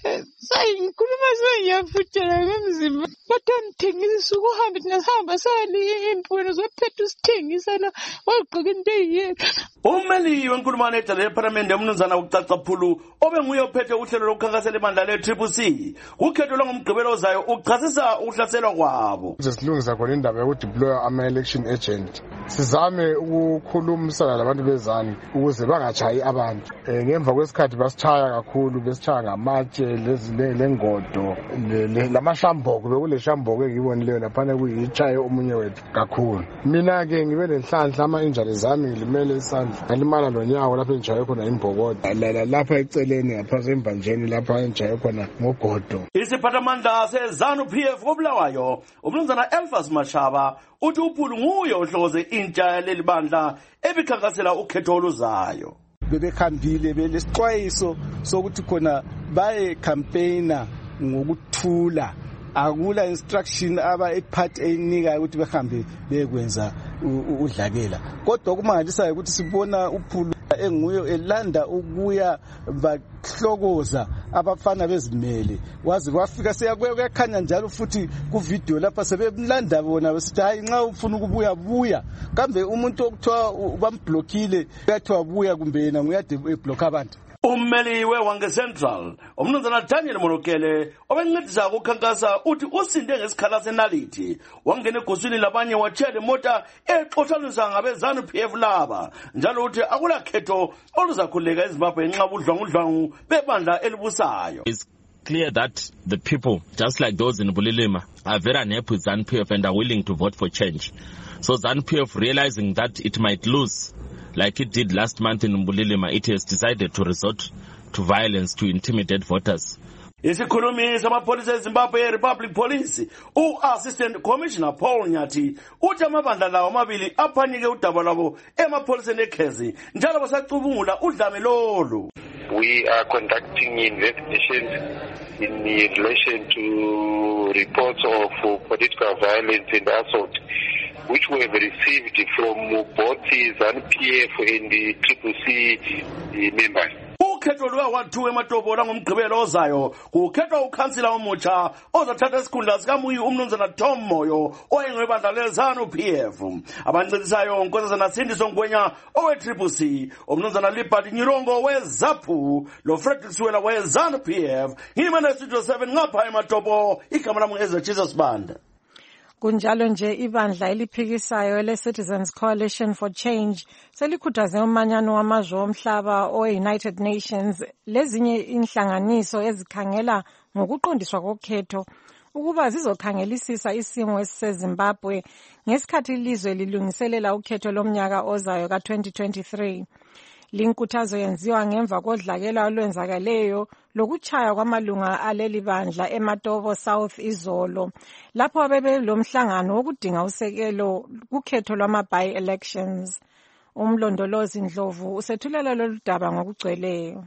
ngikhuluma sengiyafuthela ngemzimba kodwa ngithengisa ukuhambe thina sahamba imfuno zophetha usithengisa la wagqoka into eyiyelo. Ummeli wenkulumane edala lephalamende umnumzana uCacaphulu obenguye ophethe uhlelo lokukhankasela ibandla le-CCC ukhetho lwangomgqibelo ozayo uchasisa ukuhlaselwa kwabo. Silungisa khona indaba yokudeploya ama-election agent sizame ukukhulumisana labantu bezani ukuze bangatshayi abantu. Ngemva kwesikhathi basitshaya kakhulu, besitshaya ngamatshe lengodo lamashamboko, bekuleshamboko engiyibonileyo laphana kuyitshaye omunye wethu kakhulu. Mina-ke ngibe lenhlanhla ama-injury zami ngilimele isandla ngalimala lonyawo lapho engijaye khona imbokode lapha eceleni ngaphansi embanjeni lapha engijaye khona ngogodo. Isiphathamandla se-ZANU-PF koBulawayo umnumzana Elfas Mashaba uthi uPhulu nguye ohlokoze intsha leli bandla ebikhankasela ukhetho oluzayo. Bebekhambile belesixwayiso sokuthi khona baye campaigner ngokuthula, akula instruction aba ipart eyinika ukuthi behambe bekwenza udlakela. Kodwa kumangalisayo ukuthi sibona uPhulu enguye elanda ukuya bahlokoza abafana bezimele waze wafika seyakhanya njalo futhi ku video lapha sebemlanda bona besithi hayi nxa ufuna ukubuya buya, kambe umuntu okuthiwa bamblokile uyathiwa buya kumbe yena nguyade eblock abantu. Ummeli weWange Central umnumzana Daniel Molokele obencedisa ukukhankasa uthi usinde ngesikhala senalithi wangena egosini labanye watshela imota exotshaniswa ngabe-ZANU-PF laba, njalo uthi akulakhetho oluzakhuleka eZimbabwe ngenxa budlwangudlwangu bebandla elibusayo. It's clear that the people, just like those in Bulilima, are very unhappy with ZANU-PF and are willing to vote for change. So ZANU-PF, realizing that it might lose like it did last month in Mbulilima, it has decided to resort to violence to intimidate voters. Isikhulumi samapholisa eZimbabwe Republic Police u-Assistant Commissioner Paul Nyati uthi amabandla lawo amabili aphanike udaba lwabo emapholiseni eKhezi njalo basacubungula udlame lolu. We are conducting investigations in relation to reports of political violence and assault which we have received from both the ZANU-PF and the CCC members. Ukhetho lwa-1-2 eMatopola ngomgqibelo ozayo kukhethwa ukhansila omutsha ozathatha isikhundla sikamuyi umnumzana Tom Moyo oyengwebandla le-ZANU-PF. Abancedisayo unkosazana Sindiso Ngwenya owe-CCC, umnumzana Liberty Nyirongo we-ZAPU loFrederick Suwela we-ZANU-PF. Ngimene Studio 7 ngapha eMatopo, igama lami ngu-Ezra Jesus Banda. Kunjalo nje ibandla eliphikisayo le-Citizens Coalition for Change selikhuthaze umanyano wamazwe omhlaba o-United Nations lezinye inhlanganiso ezikhangela ngokuqondiswa kokhetho ukuba zizokhangelisisa isimo esiseZimbabwe ngesikhathi ilizwe lilungiselela ukhetho lomnyaka ozayo ka-2023. Linkuthazo yenziwa ngemva kodlakela olwenzakaleyo lokutshaya kwamalunga aleli bandla eMatopo South izolo lapho bebelomhlangano wokudinga usekelo kukhetho lwama-by elections. Umlondolozi Ndlovu usethulela lolu daba ngokugcweleyo.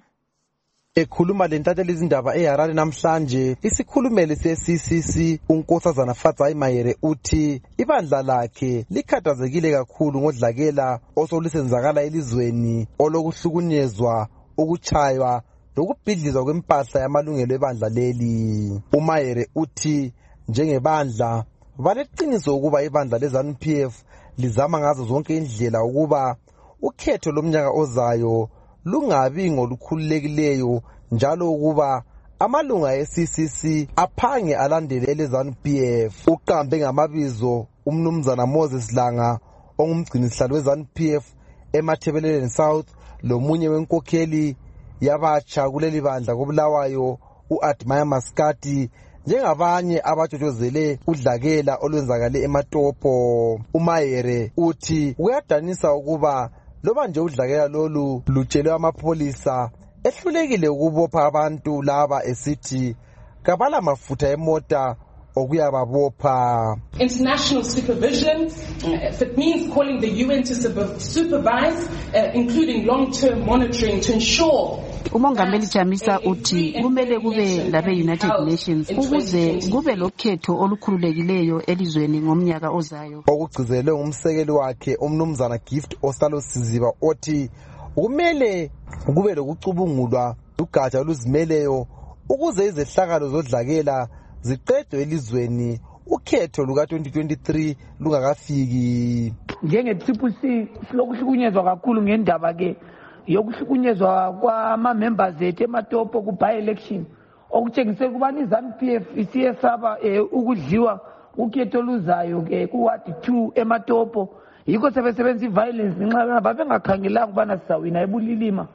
Ekhuluma lentatheli izindaba eHarare namhlanje, isikhulumeli se-CCC uNkosazana Fatsai Mayere uthi ibandla lakhe likhathazekile kakhulu ngodlakela osolusenzakala elizweni olokuhlukunyezwa, ukutshaywa lokubhidlizwa kwempahla yamalungelo ebandla leli. uMayere uthi njengebandla baleqiniso ukuba ibandla le-ZANU-PF lizama ngazo zonke indlela ukuba ukhetho lomnyaka ozayo lungabi ngolukhululekileyo njalo ukuba amalunga e-CCC aphange alandele ele-ZANU-PF. Uqambe ngamabizo umnumzana Moses Langa ongumgcinisihlalo we-ZANU-PF eMathebeleleni South lomunye wenkokheli yabatsha kuleli bandla koBulawayo u-Admire Maskati njengabanye abatshotshozele udlakela olwenzakale eMatopo. uMayere uthi kuyadanisa ukuba loba nje udlakela lolu lutshelwe amapholisa ehlulekile ukubopha abantu laba esithi kabala mafutha emota okuyababopha. International supervision, if it means calling the UN to supervise, including long-term monitoring to ensure. Umongameli Jamisa uthi kumele kube labe-United Nations ukuze kube lokhetho olukhululekileyo elizweni ngomnyaka ozayo. Okugcizelwe ngumsekeli wakhe umnumzana Gift Osalo Siziba othi kumele kube lokucubungulwa ugatsha oluzimeleyo ukuze izehlakalo zodlakela ziqedwe elizweni ukhetho luka-2023 lungakafiki. Njenge-CCC silokuhlukunyezwa kakhulu ngendaba ke yokuhlukunyezwa kwama-members ethu eMatopo ku-by-election okutshengisela ukubana i-ZANU-PF isiyesaba ukudliwa ukhetho oluzayo ke ku-Ward 2 eMatopo. Yikho sebesebenzisa i-violence nxa babengakhangelanga ukubana sizawina ebulilima.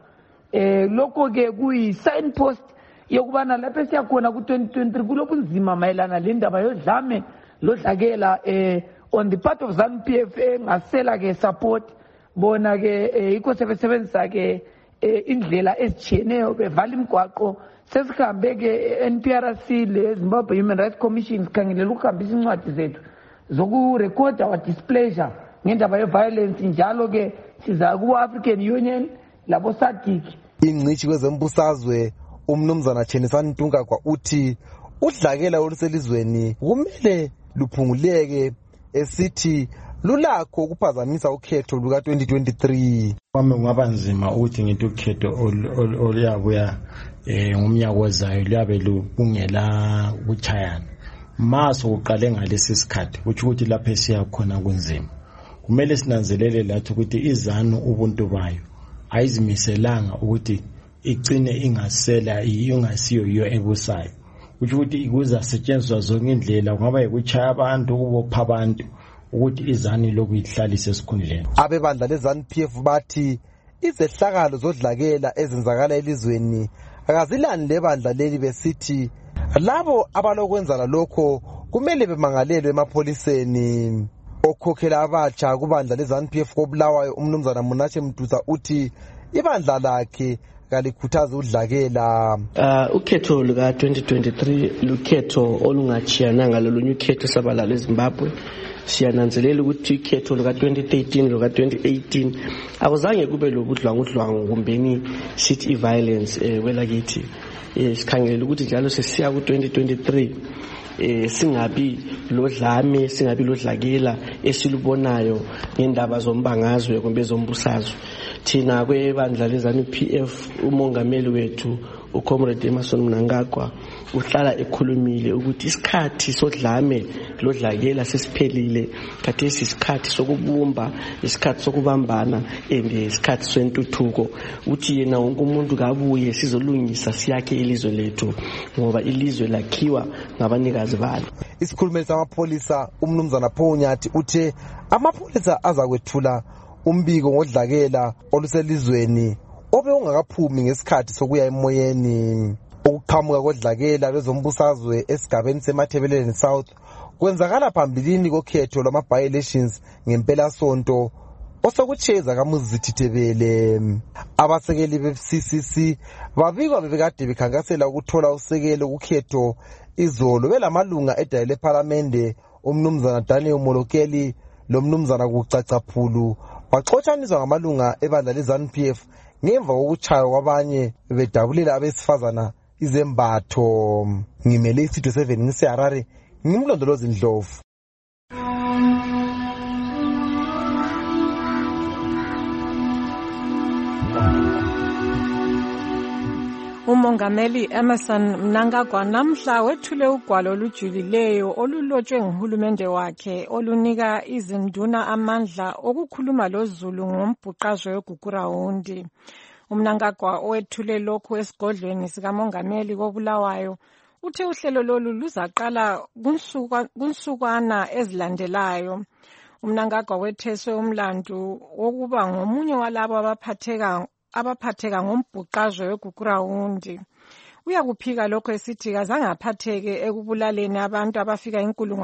Lokho ke kuyi-signpost yokubana lapho siyakhona ku-2023 kulobunzima mayelana le ndaba yodlame lodlakela on the part of ZANU-PF engasela ke support bona ke yikho sebesebenzisa ke indlela ezitshiyeneyo bevala imigwaqo sesihambe ke NPRC le Zimbabwe Human Rights Commission sikhangelela ukuhambisa incwadi zethu zokurecord our displeasure ngendaba ye-violence njalo ke siza ku-African Union labo SADC. Ingcitshi kwezembusazwe umnumzana Chenisani Ntungagwa uthi udlakela oluselizweni kumele luphunguleke esithi lulakho ukuphazamisa ukhetho luka-2023. Kwami kungaba nzima ukuthi ngithi ukhetho oluyabuya ngomnyaka ozayo luyabe lubungela ukuchayana. Maso kuqale ngalesi sikhathi kuthi ukuthi lapho esiya khona kunzima. Kumele sinanzelele lathi ukuthi iZANU ubuntu bayo ayizimiselanga ukuthi igcine ingasela ingasiyo yiyo ebusayo. Kuthi ukuthi kuzasetshenziswa zonke indlela kungaba yikuchaya abantu ukubopha abantu ukuthi iZANU lokuyihlalisa esikhundleni. Abebandla leZANU-PF bathi izehlakalo zodlakela ezenzakala elizweni akazilani lebandla leli besithi labo abalokwenzala lokho kumele bemangalelwe emapholiseni. Okhokhela abatsha kubandla leZANU-PF koBulawayo umnumzana Munache Mduza uthi ibandla lakhe kalikhuthaza udlakela. Ukhetho luka 2023 lukhetho olungachiyananga lolunye ukhetho sabalala eZimbabwe. Siyananzelela ukuthi ukhetho luka 2013 luka 2018 akuzange kube lobudlwangudlwangu kumbeni sithi violence kwelakithi. Sikhangelela ukuthi njalo sesiya ku 2023 singabi lodlame singabi lodlakela esilubonayo ngendaba zombangazwe kumbe zombusazwe. Thina kwebandla leZANU-PF umongameli wethu uComrade Emmerson Mnangagwa uhlala ekhulumile ukuthi isikhathi sodlame lodlakela sesiphelile khathesi isikhathi sokubumba isikhathi sokubambana isikhathi sentuthuko uthi yena wonke umuntu kabuye sizolungisa siyakhe ilizwe lethu ngoba ilizwe lakhiwa ngabanikazi balo. Isikhulumeli samapholisa umnumzana Phonyathi uthe amapholisa azakwethula umbiko ngodlakela oluselizweni obe ungakaphumi ngesikhathi sokuya emoyeni. Ukuqhamuka kodlakela lwezombusazwe esigabeni seMathebeleni South kwenzakala phambilini kokhetho lwama-by-elections ngempela sonto osokucheza kaMuzithithebele. Abasekeli be-CCC babikwa bebekade bekhankasela ukuthola usekelo kukhetho izolo belamalunga edale lePhalamende umnumzana Daniel Molokeli lomnumzana kuCacaphulu baxotshaniswa ngamalunga ebandla leZANU-PF ngemva kokuchaywa kwabanye bedabulela abesifazana izembatho. Ngimele iStudio 7 ngiseHarare ngimlondolozi Ndlovu. Umongameli Emmerson Mnangagwa namhla wethule ugwalo olujulileyo olulotshwe nguhulumende wakhe olunika izinduna amandla okukhuluma loZulu ngombhuqazwe weGugurawundi. Umnangagwa owethule lokhu esigodlweni sikamongameli koBulawayo uthe uhlelo lolu luzaqala kunsukwana ezilandelayo. Umnangagwa wetheswe umlandu wokuba ngomunye walabo abaphatheka ngombhuqazwe weGugurawundi. Uyakuphika lokho esithi kazange aphatheke ekubulaleni abantu abafika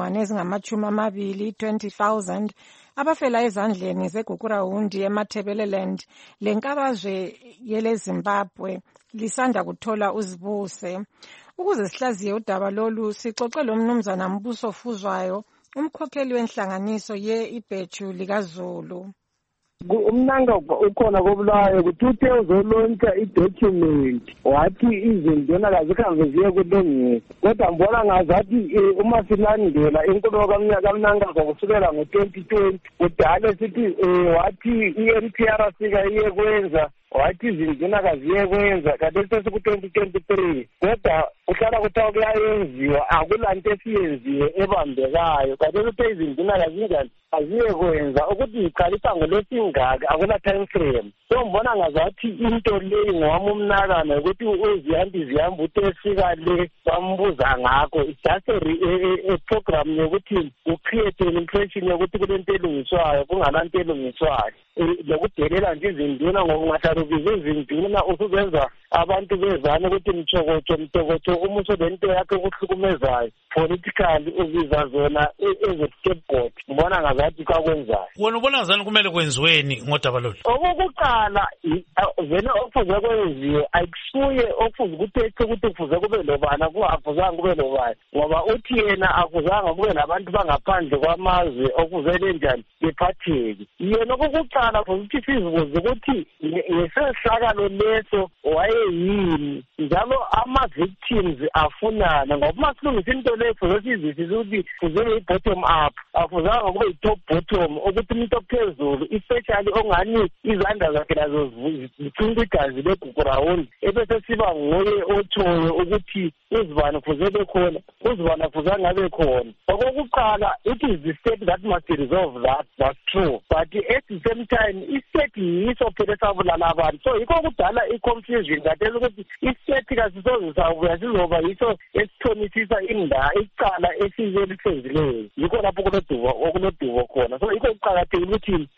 20,000 abafela ezandleni zeGugurawundi eMathebeleland lenkabazwe yele Zimbabwe lisanda kuthola uzibuse. Ukuze sihlaziye udaba lolu sixoxe lomnumzana Mbuso Fuzwayo umkhokheli wenhlanganiso ye-Ibheju likaZulu. Umnangagwa ukhona koBulawayo ukuthi uthe uzolontsha i-document wathi izinduna kazihambe ziye kulungisa kodwa mbona ngazathi uma silandela inkulumo kaMnangagwa kusukela ngo-2020 kudala sithi wathi i-NPRC iye kwenza wathi izinduna kaziye kwenza kade seku-2023 kodwa uhlala kuthiwa kuyayenziwa akulanto esiyenziwe ebambekayo kade kuthe izinduna kazinjani aziye kwenza ukuthi iqalisa ngolesingaka akula time frame so mbona ngazathi into leyi ngowami umnakana ukuthi uzihambi zihamba utefika le bambuza ngakho it's just a program yokuthi ucreate an impression yokuthi kulento elungiswayo kungalanto elungiswayo lokudelela nje izinduna ngokungahlalukiza izinduna usuzenza abantu bezana ukuthi mthokotsho umuso lento yakhe kuhlukumezayo politically ubiza zona eze-scapegoat mbona ngazathi kwakwenzayo wena ubona ngazani kumele kwenziweni ngodaba lolu okokuqala vele okufuze kwenziwe ayikusuye okufuze ukuthi kufuze kube lobana kungafuzanga kube lobani ngoba uthi yena akuzanga kube nabantu bangaphandle kwamazwe okuzele njani bephatheki yena okokuqala futhi sizibuze ukuthi ngesehlakalo leso wayeyini njalo ama-victims afunana ngoba uma silungisa into leyo sizizwisise ukuthi kuzele i-bottom up akufuzanga kube i-top bottom ukuthi umuntu ophezulu especially ongani izandla zakhe nazo zithunta igazi legugu rawundi ebese siba nguye otshoyo ukuthi uzibani kufuze bekhona uzibani akufuzanga abe khona okokuqala it is the state that must resolve that that's true but at the same time i-state yiso phela esabulala abantu so yikho kudala i-confusion kathela ukuthi i-state kasisoze sabuya sizoba yiso esithonisisa icala esike elisenzileyo yikho lapho okunodubo khona so yikho kuqakathekile ukuthi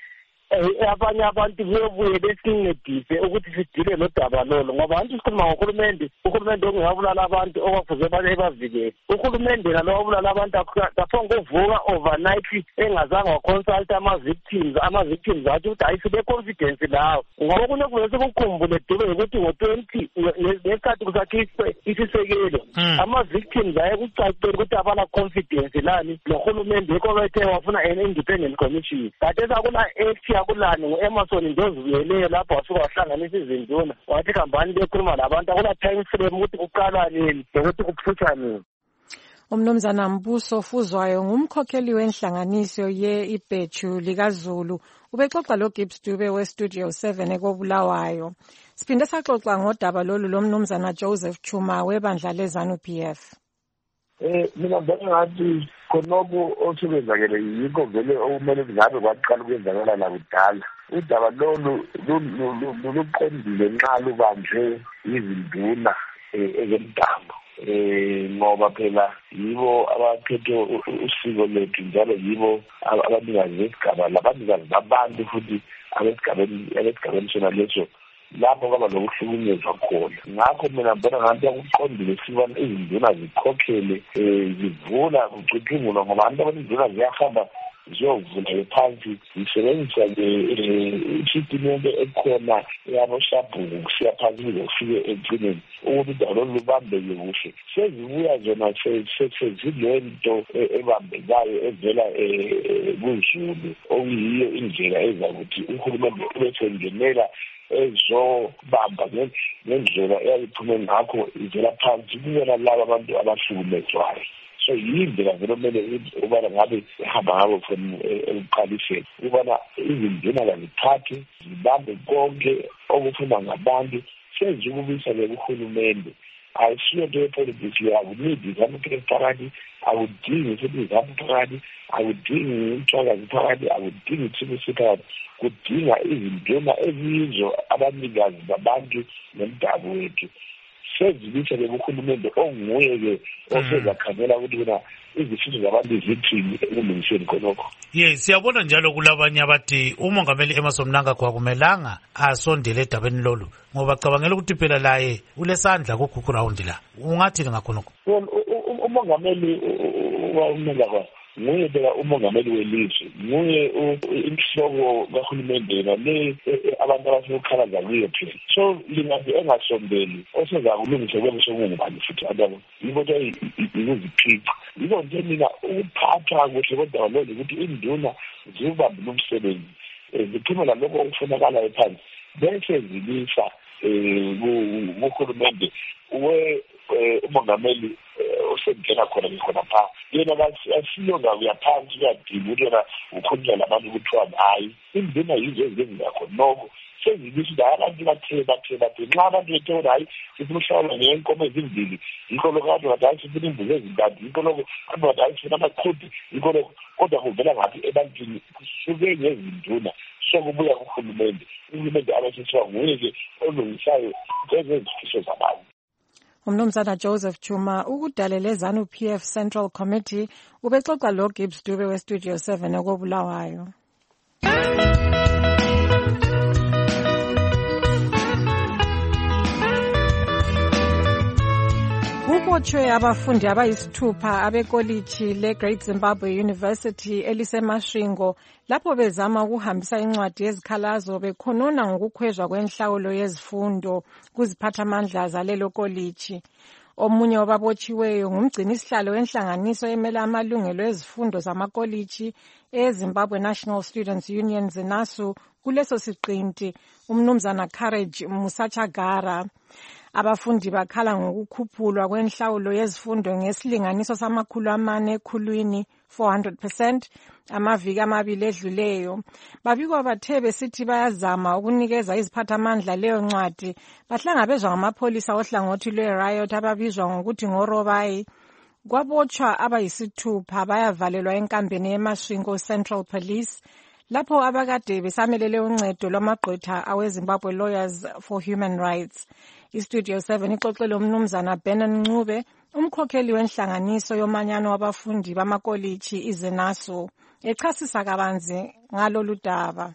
abanye abantu bebuye besincedise ukuthi sidile nodaba lolo ngoba abantu sikhuluma ngohulumende ongabulala abantu okwafuze bavikele uhulumende nalo wabulala abantu kaphonge kuvuka overnight engazange waconsulta ama-victims athi ukuthi hayi sibe-confidence lawo ngoba kunye kuve sikukhumbule dube ukuthi ngo-20 ngesikhathi kusakhishwe isisekelo ama-victims ayekucacela ukuthi abala-confidence lani nohulumende yikho bethe wafuna an independent commission kade sakuna-act yakulani ngu-Emerson Ndozivuyeleyo lapho wasuka wahlanganisa izinduna wathi hambani bekhuluma labantu akula time frame ukuthi kuqala nini nokuthi kuphutha nini. Umnumzana Mbuso Fuzwayo ngumkhokheli wenhlanganiso ye-Ibheju likaZulu ubexoxa lo Gibbs Dube we-Studio 7 ekobulawayo. Siphinde saxoxa ngodaba lolu lomnumzana Joseph Chuma webandla leZANU-PF. Mina ngibona ngathi khonoko osebenzakele yikho vele okumele kungabe kwaqala ukwenzakala lakudala udaba lolu luqondile nxa lubanjwe izinduna ezomdabu ngoba phela yibo abaphethe usiko lethu njalo yibo abanikazi besigaba labanikazi babantu futhi abesigabeni sona leso lapho kwaba lokuhlukunyezwa khona ngakho mina ngibona ngathi akuqondile sibona izinduna zikhokhele zivula kucutshungulwa ngoba abantu abanizinduna ziyahamba ziyovula phansi zisebenzisa ishitimende ekhona yanoshabhuku kusiya phansi kuze kufike ekugcineni ukuthi udaba lolu lubambeke kuhle sezibuya zona sezilento ebambekayo evela kuzulu okuyiyo indlela ezakuthi uhulumende ubesengenela ezobamba ngendlela eyayiphume ngakho ivela phansi kubona laba abantu abahlukumezwayo so yindlela vele kumele ubana ngabe ehamba ngabo from ekuqaliseni ubana izinduna kaziphathe zibambe konke okufuna ngabantu sezikubisa-ke kuhulumende ayisiyo nto yepolitiki akunidi izamukele phakathi akudingi futhi izambu phakathi akudingi umthwakazi phakathi akudingi ithulusi phakathi kudinga izinduna eziyizo abanikazi babantu nomdabu wethu sezibisa-ke kuhulumende onguye-ke osezakhangela ukuthi kuna izifiso zabantu zithini ekulungiseni khonokho. Siyabona njalo kulabanye abathi umongameli Emmerson Mnangagwa akumelanga asondele edabeni lolu ngoba cabangela ukuthi phela laye ulesandla kugugu rawundi la ungathini ngakhonokho? Umongameli uMnangagwa nguye phela umongameli welizwe nguye inhloko kahulumende yena le abantu abasekhalaza kuyo phela so lingathi engasondeli osezakulungisa kwelo sokungubani futhi abantu yiko nje ikuziphica yiko nje mina ukuphatha kuhle kodwa lolo ukuthi induna zibambe nomsebenzi ziphumela lokho okufunakala ephansi bese zilisa kuhulumende umongameli osengena khona pha yena asiyo ngakuya phansi kuyadinga ukuthi yena ukhulunywa labantu kuthiwa hayi induna yizo ezenza khonoko sezibisi abantu bathe nxa abantu bethe ukuthi hayi sifuna ushawula ngenkomo ezimbili yikho lokho abantu bathi hayi sifuna imbuzi ezintathu yikho lokho abantu bathi hayi sifuna amaqhubi yikho lokho kodwa kuvela ngaphi ebantwini kusuke ngezinduna sokubuya kuhulumende abasithiwa nguye-ke olungisayo ngezezifiso zabantu. Umnumzana Joseph Chuma ukudalela ZANU-PF Central Committee ubexoxa lo Gibbs Dube weStudio 7 ekobulawayo. Kubotshwe abafundi abayisithupha abekolitshi le-Great Zimbabwe University eliseMasvingo lapho bezama ukuhambisa incwadi yezikhalazo bekhonona ngokukhwezwa kwenhlawulo yezifundo kuziphathamandla zalelo kolitshi. Omunye wababotshiweyo ngumgcinisihlalo wenhlanganiso emela amalungelo ezifundo zamakolitshi eZimbabwe National Students Union ZINASU kuleso siqinti umnumzana Courage Musachagara. Abafundi bakhala ngokukhuphulwa kwenhlawulo yezifundo ngesilinganiso $400 ekhulwini 400% amaviki amabili edluleyo. Babikwa bathe besithi bayazama ukunikeza iziphathamandla leyo ncwadi bahlangabezwa ngamapholisa ohlangothi lwe-riot ababizwa ngokuthi ngorobayi. Kwabotshwa abayisithupha bayavalelwa enkambeni yeMasvingo Central Police lapho abakade besamelele uncedo lwamagqwetha aweZimbabwe Lawyers for Human Rights. iStudio 7 ixoxele umnumzana Benon Ncube umkhokheli wenhlanganiso yomanyano wabafundi bamakolitshi iZINASU echasisa kabanzi ngalolu daba.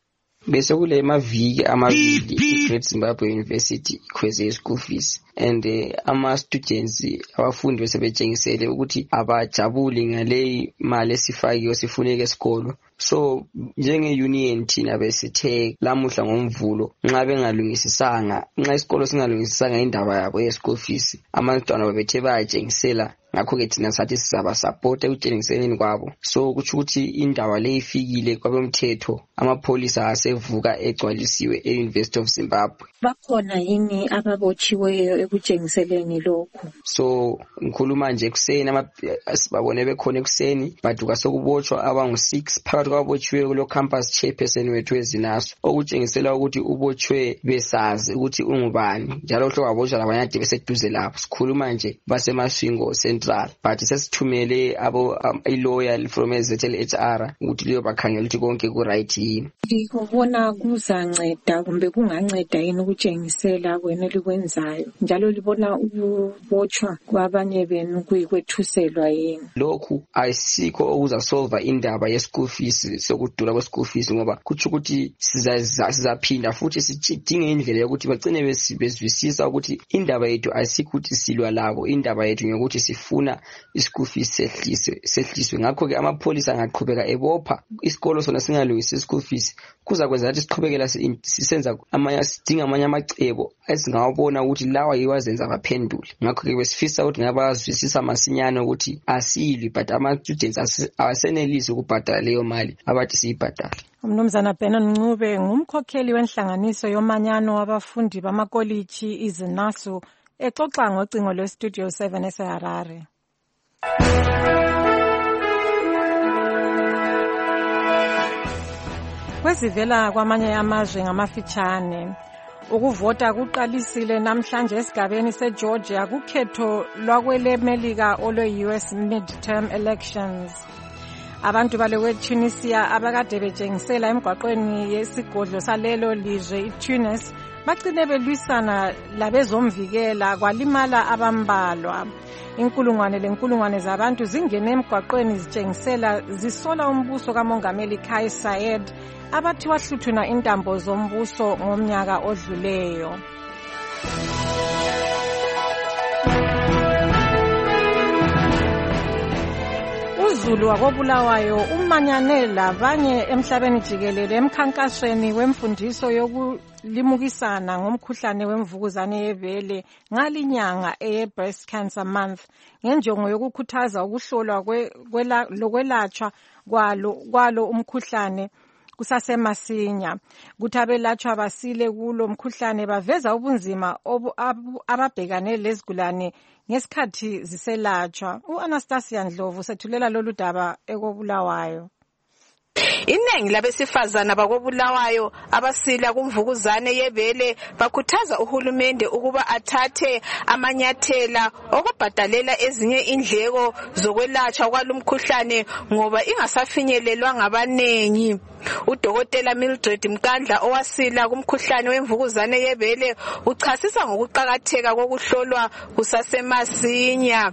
Bese kule maviki amabili iGreat Zimbabwe University ikhweze school fees and ama-students abafundi besebetshengisele ukuthi abajabuli ngaleyi mali esifakiwe sifuneke esikolo. So njenge-union thina besithe lamuhla ngomvulo nxa bengalungisisanga nxa isikolo singalungisisanga indaba yabo ye-school fees abantwana babethe bayatshengisela ngakho-ke thina sathi sizabasapota ekutshengiseleni kwabo. So kutsho ukuthi indaba le ifikile kwabemthetho amapholisa asevuka egcwalisiwe e-University of Zimbabwe. Bakhona yini ababotshiweyo ekutshengiseleni lokhu? So ngikhuluma nje ekuseni sibabone bekhona ekuseni baduka sokubotshwa abangu-6 phakathi kwabotshiweyo kulo campus chairperson wethu weZINASU okutshengisela ukuthi ubotshwe besazi ukuthi ungubani njalo uhlobo wabotshwa labanye ade beseduze lapho. Sikhuluma nje baseMasvingo Central but sesithumele i-lawyer from ZLHR ukuthi leyo bakhangela ukuthi konke ku-right yini. Likubona kuzanceda kumbe kunganceda yini ukutshengisela kwena likwenzayo njalo libona ukubotshwa kwabanye benu kuyikwethuselwa yini? Lokhu ayisikho okuzasolva indaba ye-school fees sokudula kwe-school fees ngoba kutsho ukuthi sizaphinda futhi sidinge indlela yokuthi bagcine bezwisisa ukuthi indaba yethu ayisikho ukuthi silwa labo, indaba yethu ngokuthi sifuna i-school fees sehliswe. Ngakho-ke amapholisa angaqhubeka ebopha isikolo sona singalungisi i-school fees kuzakwenza ukuthi siqhubekela sisenza sidinga amanye amacebo esingawabona ukuthi lawa yiwazenza baphendule. Ngakho-ke besifisa ukuthi ngabazwisisa masinyane ukuthi asilwi but ama-students awasenelisi ukubhadala leyo mali abathi siyibhadala. Umnumzana Benon Ncube ngumkhokheli wenhlanganiso yomanyano wabafundi bamakolitshi iZINASU exoxa ngocingo lweStudio 7 eseHarare. Kwezivela kwamanye amazwe ngamafitshane ukuvota kuqalisile namhlanje esigabeni seGeorgia kukhetho lwakwelemelika olwe-US midterm elections. Abantu balewe-Tunisia abakade betshengisela emgwaqweni yesigodlo salelo lizwe iTunis bagcine belwisana labezomvikela kwalimala abambalwa. Inkulungwane zabantu zingene emgwaqweni zitshengisela zisola umbuso kaMongameli Kais Saied abathi wahluthuna intambo zombuso ngomnyaka odluleyo. uZulu wakobulawayo umanyane labanye emhlabeni jikelele emkhankasweni wemfundiso yokulimukisana ngomkhuhlane wemvukuzane yebele ngalinyanga eye-Breast Cancer Month ngenjongo yokukhuthaza ukuhlolwa lokwelatshwa kwalo umkhuhlane kusasemasinya. Kuthi abelatshwa basile kulo mkhuhlane baveza ubunzima ababhekane lezigulane ngesikhathi ziselatshwa. U-Anastasia Ndlovu sethulela lolu daba ekobulawayo. Iningi labesifazana bakobulawayo abasila kumvukuzane yebele bakhuthaza uhulumende ukuba athathe amanyathela okubhadalela ezinye indleko zokwelatshwa kwalumkhuhlane ngoba ingasafinyelelwa ngabanengi. Udokotela Mildred Mkandla owasila kumkhuhlane wemvukuzane yebele uchasisa ngokuqhakatheka kokuhlolwa kusasemasinya.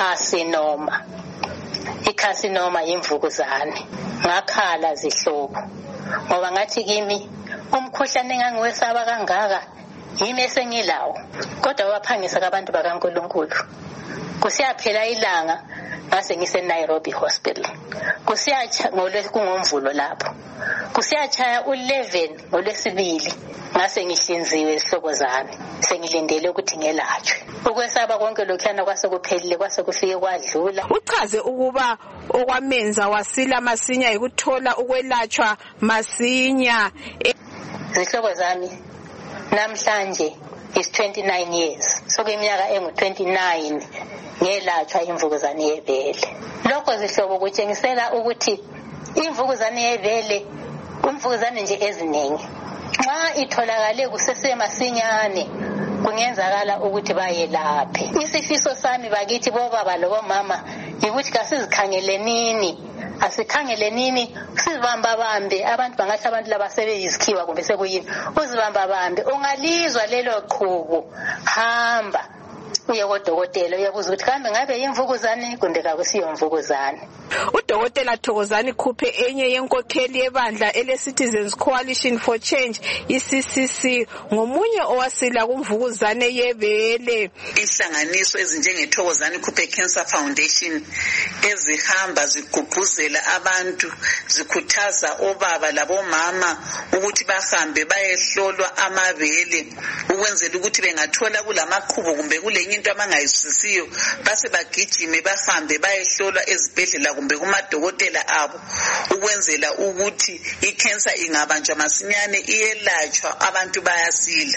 Icarcinoma imvukuzane ngakhala zihlobo ngoba ngathi kimi umkhuhlane engangiwesaba kangaka yimi esengilawo kodwa waphangisa abantu bakaNkulunkulu. Kusiyaphela ilanga ngase ngise Nairobi Hospital. Kusiyacha kungomvulo lapho. Kusiyachaya u11 ngolwesibili ngase ngihlinziwe isihlobo zami. Sengilindele ukuthi ngelatshwe. Ukwesaba konke lokhana kwase kuphelile kwase kufike kwadlula. Uchaze ukuba okwamenza wasila masinya ukuthola ukwelatshwa masinya. Izihlobo zami namhlanje is 29 years. So kweminyaka engu29 ngelatshwa imvukuzane yebele. Lokho zihlobo kutshengisela ukuthi imvukuzane yebele umvukuzane nje eziningi. Nxa itholakale kusesemasinyane kungenzakala ukuthi bayelaphe. Isifiso sami bakithi bobaba lobomama ukuthi kasizikhangelenini asikhangelenini sizibamba bambe abantu bangathi abantu laba sebeyizikhiwa kumbe sekuyini uzibamba bambe ungalizwa lelo qhubu hamba uye kodokotela uyabuza ukuthi kambe ngabe imvukuzane kumbe kakusiyo imvukuzane. Udokotela Thokozani Khuphe enye yenkokheli yebandla ele-Citizens Coalition for Change iCCC ngomunye owasila kumvukuzane yebele. Inhlanganiso ezinjengeThokozani Khuphe Cancer Foundation ezihamba zigqugquzela abantu zikhuthaza obaba labomama ukuthi bahambe bayehlolwa amabele ukwenzela ukuthi bengathola kulamaqhubu kumbe kulenye into abangayisisiyo base bagijime bahambe bayehlolwa ezibhedlela kumbe kumadokotela abo ukwenzela ukuthi icancer ingabanjwa masinyane iyelatshwa abantu bayasila.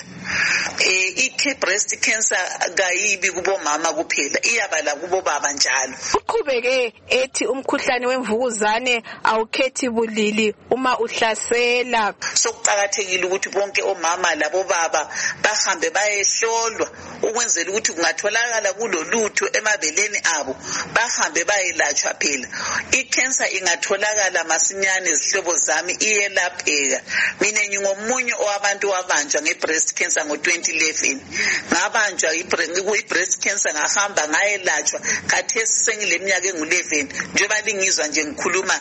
I-breast cancer kayibi kubomama kuphela iyabala kubobaba njalo. Uqhubeke ethi umkhuhlane wemvukuzane awukhethi bulili uma uhlasela. Sokuqhakathekile ukuthi bonke omama labobaba bahambe bayehlolwa ukwenzela ukuthi kungatholakala kulolutho emabeleni abo bahambe bayelatshwa phela. I-cancer ingatholakala masinyane zihlobo zami iyelapheka. Mina ngingomunye owabantu wabanjwa nge-breast cancer ngo-2011. Ngabanjwa i-breast cancer ngahamba ngayelatshwa khathesi sengileminyaka engu-11 njengoba lingizwa nje ngikhuluma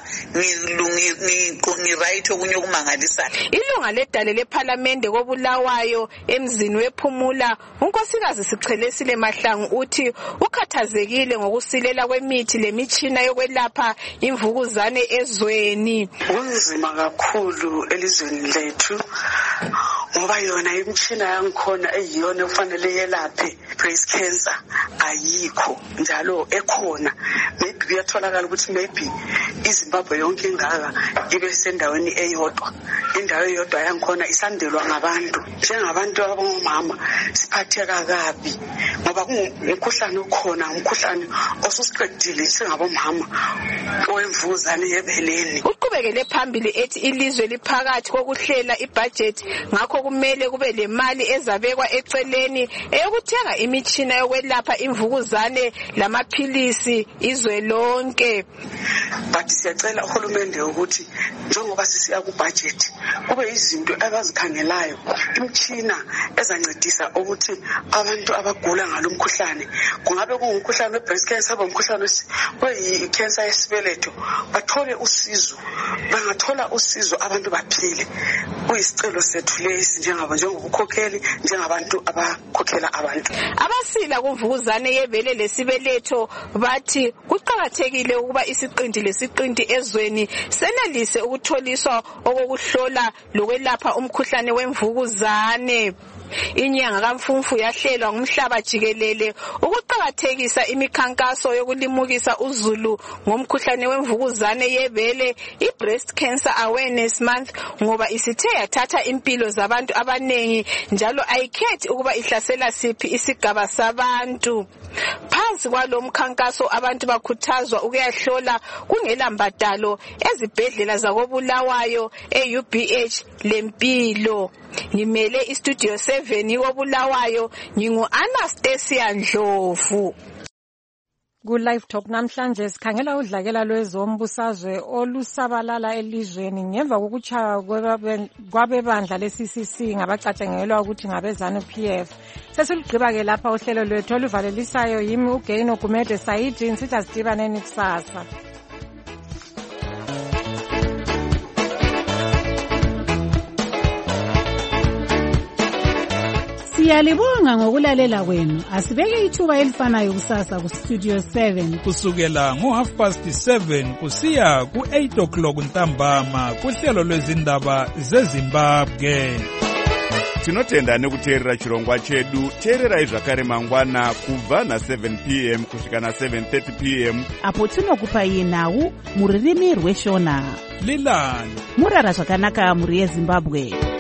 ngiright okunye okumangalisayo. Ilunga ledale lephalamende kobulawayo emzini wephumula unkosikazi Sichelesile Mahlangu uthi ukhathazekile ngokusilela kwemithi lemitshina yokwelapha imvukuzane ezweni. Kunzima kakhulu elizweni lethu ngoba yona imitshina yangikhona eyiyona ufanele yelaphe breast cancer ayikho njalo ekhona. Maybe kuyatholakala ukuthi maybe iZimbabwe yonke ingaka ibe sendaweni eyodwa. Indawo eyodwa yangikhona isandelwa ngabantu. Njengabantu abangomama siphatheka kabi ngoba umkhuhlane ukhona umkhuhlane osusiqedile singabomama owemvukuzane yebeleni. Uqhubekele phambili ethi ilizwe liphakathi kokuhlela ibudget ngakho kumele kube lemali ezabekwa eceleni eyokuthenga imitshina yokwelapha imvukuzane lamaphilisi izwe lonke. But siyacela uhulumende ukuthi njengoba sisiya kubudget kube izinto abazikhangelayo imitshina ezancedisa ukuthi abantu abagula ngalomkhuhlane kungabe kungumkhuhlane webreast cancer umkhuhlane wecancer yesibeletho bathole usizo bangathola usizo abantu baphile. Kuyisicelo sethu lesi njengobukhokheli njengabantu abakhokhela abantu. Abasila kumvukuzane yebele lesibeletho bathi kuqhakathekile ukuba isiqindi lesiqindi ezweni senelise ukutholiswa okokuhlola lokwelapha umkhuhlane wemvukuzane. Inyanga kaMfumfu yahlelwa ngumhlaba jikelele ukuqhakathekisa imikhankaso yokulimukisa uzulu ngomkhuhlane wemvukuzane yebele i-Breast Cancer Awareness Month ngoba isithe yathatha impilo zabantu abanengi njalo ayikhethi ukuba ihlasela siphi isigaba sabantu. ngaphansi kwalo mkhankaso abantu bakhuthazwa ukuyahlola kungela mbadalo ezibhedlela zakoBulawayo eUBH lempilo. Ngimele istudio 7 koBulawayo, ngingu-Anastasia Ndlovu. Ku-Live Talk namhlanje sikhangela udlakela lwezombusazwe olusabalala elizweni ngemva kokutshaywa kwabebandla le-CCC ngabacatshangelwa ukuthi ngabe-ZANU-PF. Sesilugqiba-ke lapha uhlelo lwethu oluvalelisayo yimi uGaino Gumede Saidi, nsithi asidibaneni kusasa. Siyalibonga ngokulalela kwenu. Asibeke ithuba elifanayo kusasa ku Studio 7 kusukela ngo7:30 kusiya ku8:00 ntambama kuhlelo lwezindaba zeZimbabwe. Tinotenda nekuteerera chirongwa chedu. Teererai zvakare mangwana kubva na7 p.m. kusvika na7:30 p.m. apo tinokupai nhau mururimi rweshona. Lilani murara zvakanaka muri yeZimbabwe.